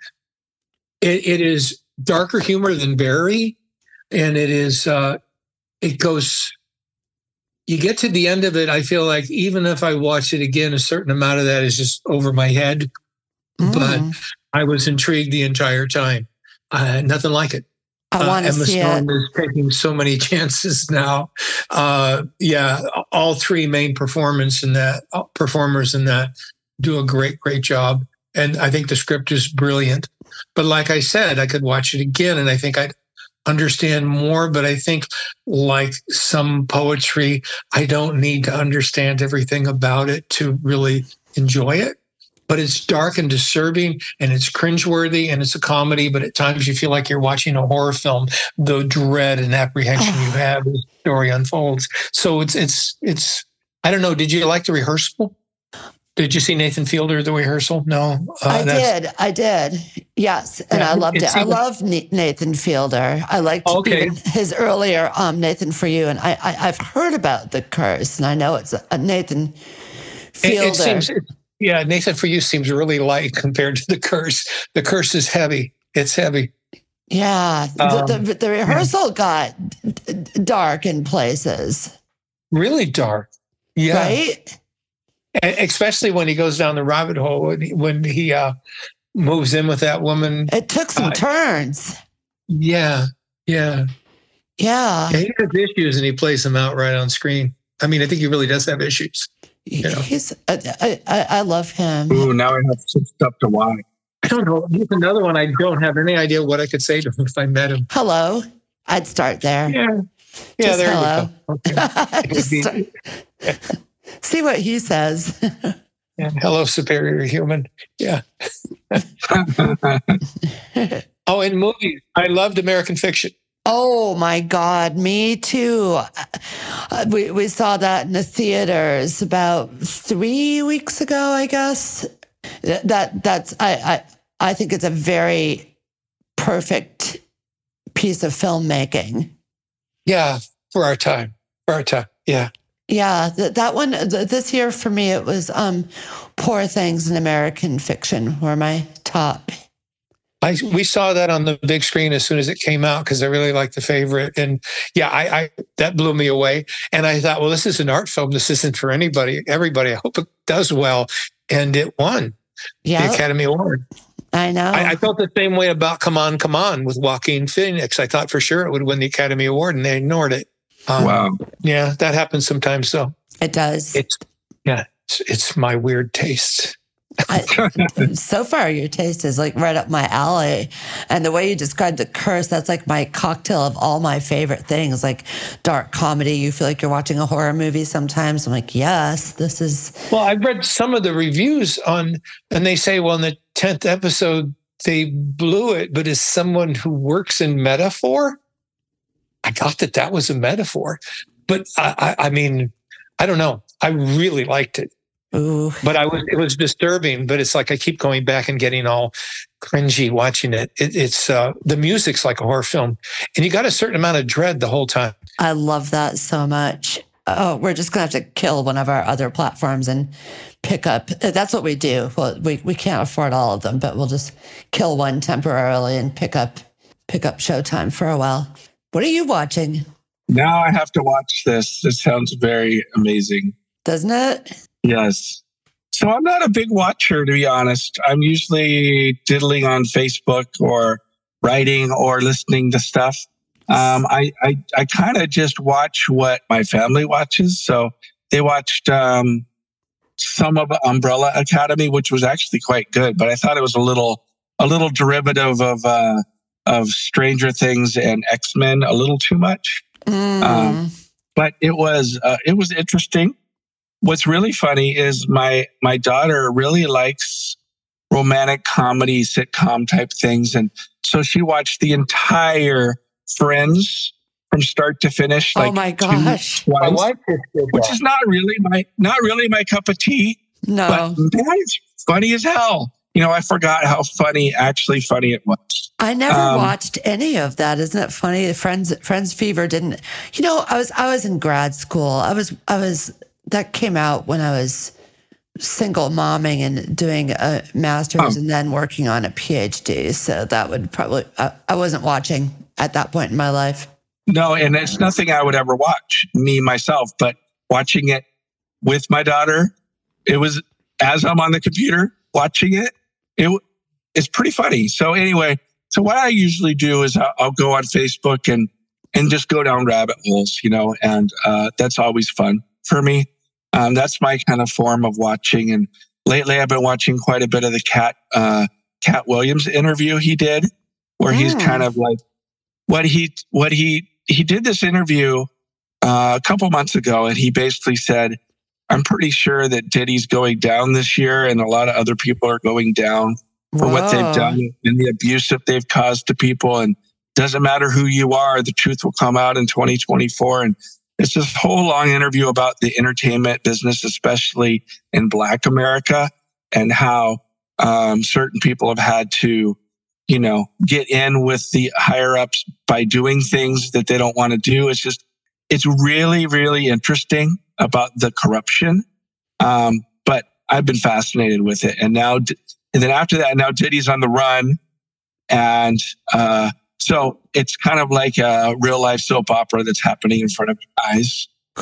it, it is darker humor than Barry, and it is, uh, it goes, you get to the end of it, I feel like even if I watch it again, a certain amount of that is just over my head, but Mm. I was intrigued the entire time. Uh, nothing like it. I want to uh, Emma see it. Stone is taking so many chances now. Uh, yeah, all three main performance in that uh, performers in that do a great, great job, and I think the script is brilliant. But like I said, I could watch it again, and I think I'd understand more. But I think, like some poetry, I don't need to understand everything about it to really enjoy it. But it's dark and disturbing, and it's cringeworthy, and it's a comedy, but at times you feel like you're watching a horror film, the dread and apprehension you have as the story unfolds. So it's, it's, it's, I don't know. Did you like The Rehearsal? Did you see Nathan Fielder, The Rehearsal? No. Uh, I that's- did. I did. Yes. And Yeah, I loved it. it's I even- love Na- Nathan Fielder. I liked Okay. even his earlier um, Nathan For You. And I, I, I've heard about The Curse, and I know it's a Nathan It, Fielder. it seems, it, yeah, Nathan For You seems really light compared to The Curse. The Curse is heavy. It's heavy. Yeah, Um, the, the, the rehearsal got d- d- dark in places, Really dark. Yeah. right? And especially when he goes down the rabbit hole, when he, when he uh, moves in with that woman. It took some Uh, turns. Yeah, yeah. Yeah, Yeah, he has issues and he plays them out right on screen. I mean, I think he really does have issues. You know? He's, I, I, I love him. Ooh, now I have some stuff to watch. I don't know. He's another one. I don't have any idea what I could say to him if I met him. Hello. I'd start there. Yeah. Yeah, Just there hello. you go. Okay. Just Be, start, see what he says. yeah, hello, superior human. Yeah. Oh, in movies, I loved American Fiction. Oh my God, me too. Uh, we we saw that in the theaters about three weeks ago, I guess. That that's I I I think it's a very perfect piece of filmmaking. Yeah, for our time, for our time. Yeah, yeah. Th- that one th- this year for me, it was um, Poor Things in American Fiction were my top. I we saw that on the big screen as soon as it came out because I really liked The Favorite, and yeah, I, I that blew me away. And I thought, well, this is an art film. This isn't for anybody, everybody. I hope it does well, and it won Yeah, the Academy Award. I know. I, I felt the same way about Come On, Come On with Joaquin Phoenix. I thought for sure it would win the Academy Award, and they ignored it. Um, Wow. Yeah, that happens sometimes. So it does. it's yeah, it's, it's my weird taste. I, so far, your taste is like right up my alley. And the way you described The Curse, that's like my cocktail of all my favorite things, like dark comedy. You feel like you're watching a horror movie sometimes. I'm like, yes, this is. Well, I've read some of the reviews on, and they say, well, in the tenth episode, they blew it. But as someone who works in metaphor, I got that that was a metaphor. But I, I, I mean, I don't know. I really liked it. Ooh. But I was, it was disturbing, but it's like I keep going back and getting all cringy watching it. it it's, uh, the music's like a horror film and you got a certain amount of dread the whole time. I love that so much. Oh, we're just going to have to kill one of our other platforms and pick up. That's what we do. Well, we, we can't afford all of them, but we'll just kill one temporarily and pick up, pick up Showtime for a while. What are you watching? Now I have to watch this. This sounds very amazing. Doesn't it? Yes. So I'm not a big watcher, to be honest. I'm usually diddling on Facebook or writing or listening to stuff. Um, I, I, I kind of just watch what my family watches. So they watched um, some of Umbrella Academy, which was actually quite good, but I thought it was a little a little derivative of uh, of Stranger Things and X-Men, a little too much. Mm. Um, but it was uh, it was interesting. What's really funny is my my daughter really likes romantic comedy, sitcom type things. And so she watched the entire Friends from start to finish. Oh like my gosh. two, My twice, wife did which that. is not really my not really my cup of tea. No. But man, it's funny as hell. You know, I forgot how funny, actually funny it was. I never Um, watched any of that. Isn't it funny? Friends, Friends Fever didn't. You know, I was I was in grad school. I was I was that came out when I was single momming and doing a master's Oh. and then working on a PhD. So that would probably I, I wasn't watching at that point in my life. No, and it's nothing I would ever watch, me, myself, but watching it with my daughter, it was as I'm on the computer watching it, it it's pretty funny. So anyway, so what I usually do is I'll, I'll go on Facebook and and just go down rabbit holes, you know, and uh, that's always fun for me. Um, that's my kind of form of watching. And lately I've been watching quite a bit of the Cat, uh, Cat Williams interview he did, where he's Mm. kind of like, what he, what he, he did this interview uh, a couple months ago, and he basically said, I'm pretty sure that Diddy's going down this year, and a lot of other people are going down for what they've Whoa. done and the abuse that they've caused to people. And doesn't matter who you are, the truth will come out in twenty twenty-four. And it's this whole long interview about the entertainment business, especially in Black America, and how um, certain people have had to, you know, get in with the higher ups by doing things that they don't want to do. It's just, it's really, really interesting about the corruption. Um, but I've been fascinated with it. And now, and then after that, now Diddy's on the run. And uh, so it's kind of like a real life soap opera that's happening in front of your eyes.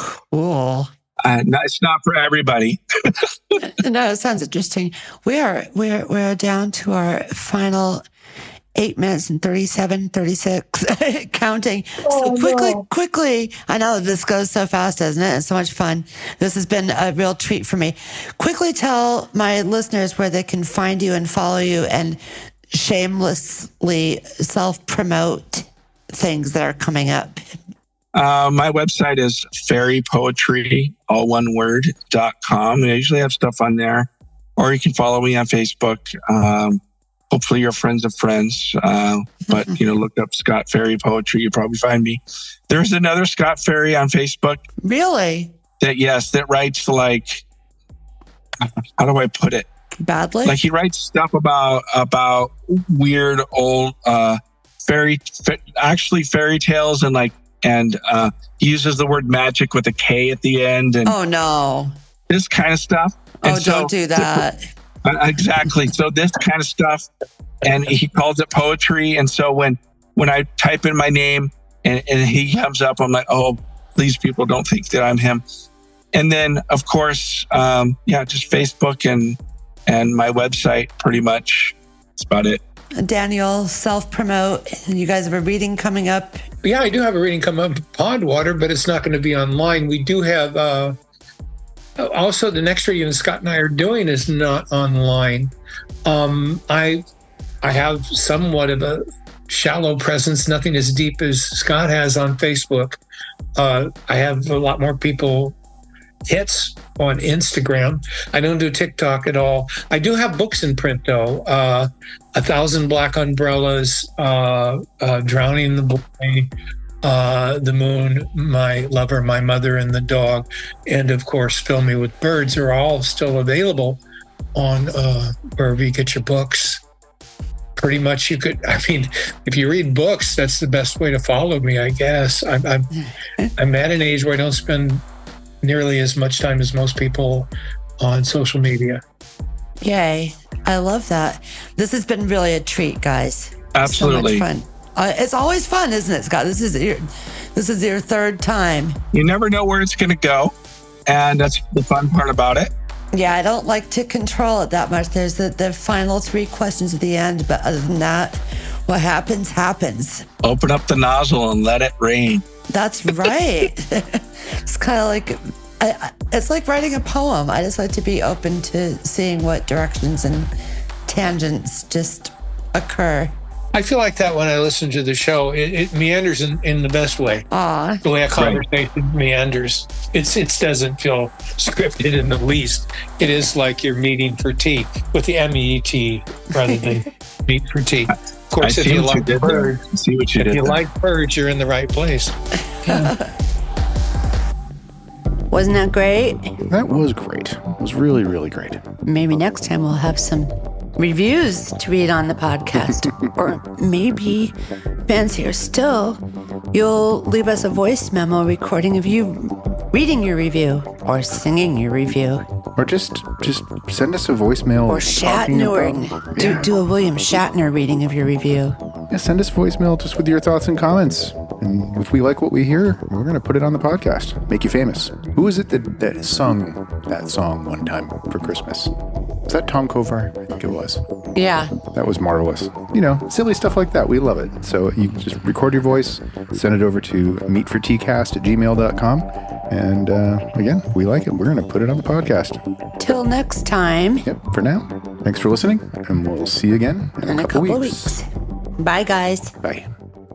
Cool. Uh, no, it's not for everybody. No, it sounds interesting. We are we're we're down to our final eight minutes and thirty-seven, thirty-six, counting. Oh, so quickly, no. quickly. I know this goes so fast, doesn't it? It's so much fun. This has been a real treat for me. Quickly tell my listeners where they can find you and follow you and shamelessly self-promote things that are coming up. Uh, my website is fairy poetry, all one word, dot com. I usually have stuff on there. Or you can follow me on Facebook. Um, hopefully you're friends of friends. Uh, but, you know, look up Scott Ferry Poetry. You'll probably find me. There's another Scott Ferry on Facebook. Really? That, yes, that writes like, how do I put it? Badly? Like he writes stuff about, about weird old, uh, fairy, fa- actually fairy tales and like, and uh, he uses the word magic with a K at the end and oh, no. this kind of stuff. And Oh, so, don't do that. uh, exactly. So this kind of stuff, and he calls it poetry. And so when when I type in my name and, and he comes up, I'm like, oh, please, people don't think that I'm him. And then, of course, um, yeah, just Facebook and and my website, pretty much. That's about it. Daniel, self-promote. You guys have a reading coming up. Yeah, I do have a reading coming up, Podwater, but it's not going to be online. We do have, uh, also the next reading Scott and I are doing is not online. Um, I, I have somewhat of a shallow presence, nothing as deep as Scott has on Facebook. Uh, I have a lot more people hits on Instagram. I don't do TikTok at all. I do have books in print though. Uh, A Thousand Black Umbrellas, uh, uh, Drowning the Boy, uh, The Moon, My Lover, My Mother, and the Dog, and of course, Fill Me with Birds are all still available on uh, wherever you get your books. Pretty much you could, I mean, if you read books, that's the best way to follow me, I guess. I'm, I'm, I'm at an age where I don't spend nearly as much time as most people on social media. Yay. I love that. This has been really a treat, guys. Absolutely. So much fun. Uh, it's always fun, isn't it, Scott? This is your, this is your third time. You never know where it's going to go. And that's the fun part about it. Yeah, I don't like to control it that much. There's the, the final three questions at the end, but other than that, what happens, happens. Open up the nozzle and let it rain. That's right. It's kind of like, I, I, it's like writing a poem. I just like to be open to seeing what directions and tangents just occur. I feel like that when I listen to the show. It, it meanders in, in the best way. Aw. The way a conversation right. meanders. It's it doesn't feel scripted in the least. It is like you're meeting for tea with the M E T rather than meet for tea. Of course, I if you like you birds, see what you if did you there. like birds, you're in the right place. Wasn't that great? That was great. It was really, really great. Maybe next time we'll have some reviews to read on the podcast. Or maybe, fancier still, you'll leave us a voice memo recording of you reading your review or singing your review. Or just just send us a voicemail. Or Shatnering. About, do, yeah. do a William Shatner reading of your review. Yeah, send us voicemail just with your thoughts and comments. And if we like what we hear, we're going to put it on the podcast. Make you famous. Who was it that, that sung that song one time for Christmas? Was that Tom Kovar? I think it was. Yeah. That was marvelous. You know, silly stuff like that. We love it. So you can just record your voice, send it over to meet for tea cast at gmail dot com. And uh, again, if we like it, we're going to put it on the podcast. Till next time. Yep, for now. Thanks for listening, and we'll see you again in, In a couple, a couple weeks. weeks. Bye, guys. Bye.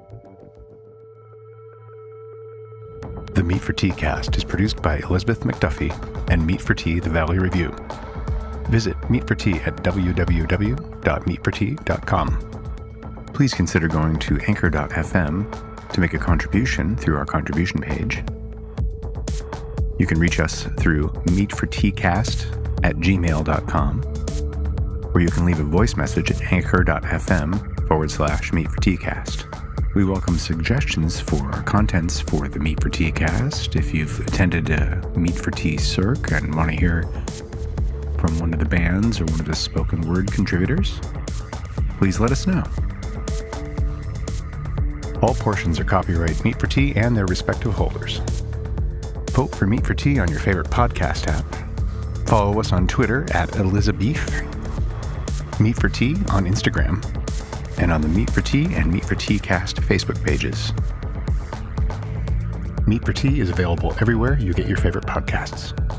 The Meat for Tea cast is produced by Elizabeth McDuffie and Meat for Tea, the Valley Review. Visit Meat for Tea at w w w dot meat for tea dot com. Please consider going to anchor dot f m to make a contribution through our contribution page. You can reach us through meat for tea cast at gmail dot com, or you can leave a voice message at anchor dot f m forward slash meat for tea cast. We welcome suggestions for contents for the Meat for Tea cast. If you've attended a Meat for Tea Cirque and want to hear from one of the bands or one of the spoken word contributors, please let us know. All portions are copyright Meat for Tea and their respective holders. Vote for Meat for Tea on your favorite podcast app. Follow us on Twitter at Elizabeth, Meat for Tea on Instagram, and on the Meat for Tea and Meat for Tea Cast Facebook pages. Meat for Tea is available everywhere you get your favorite podcasts.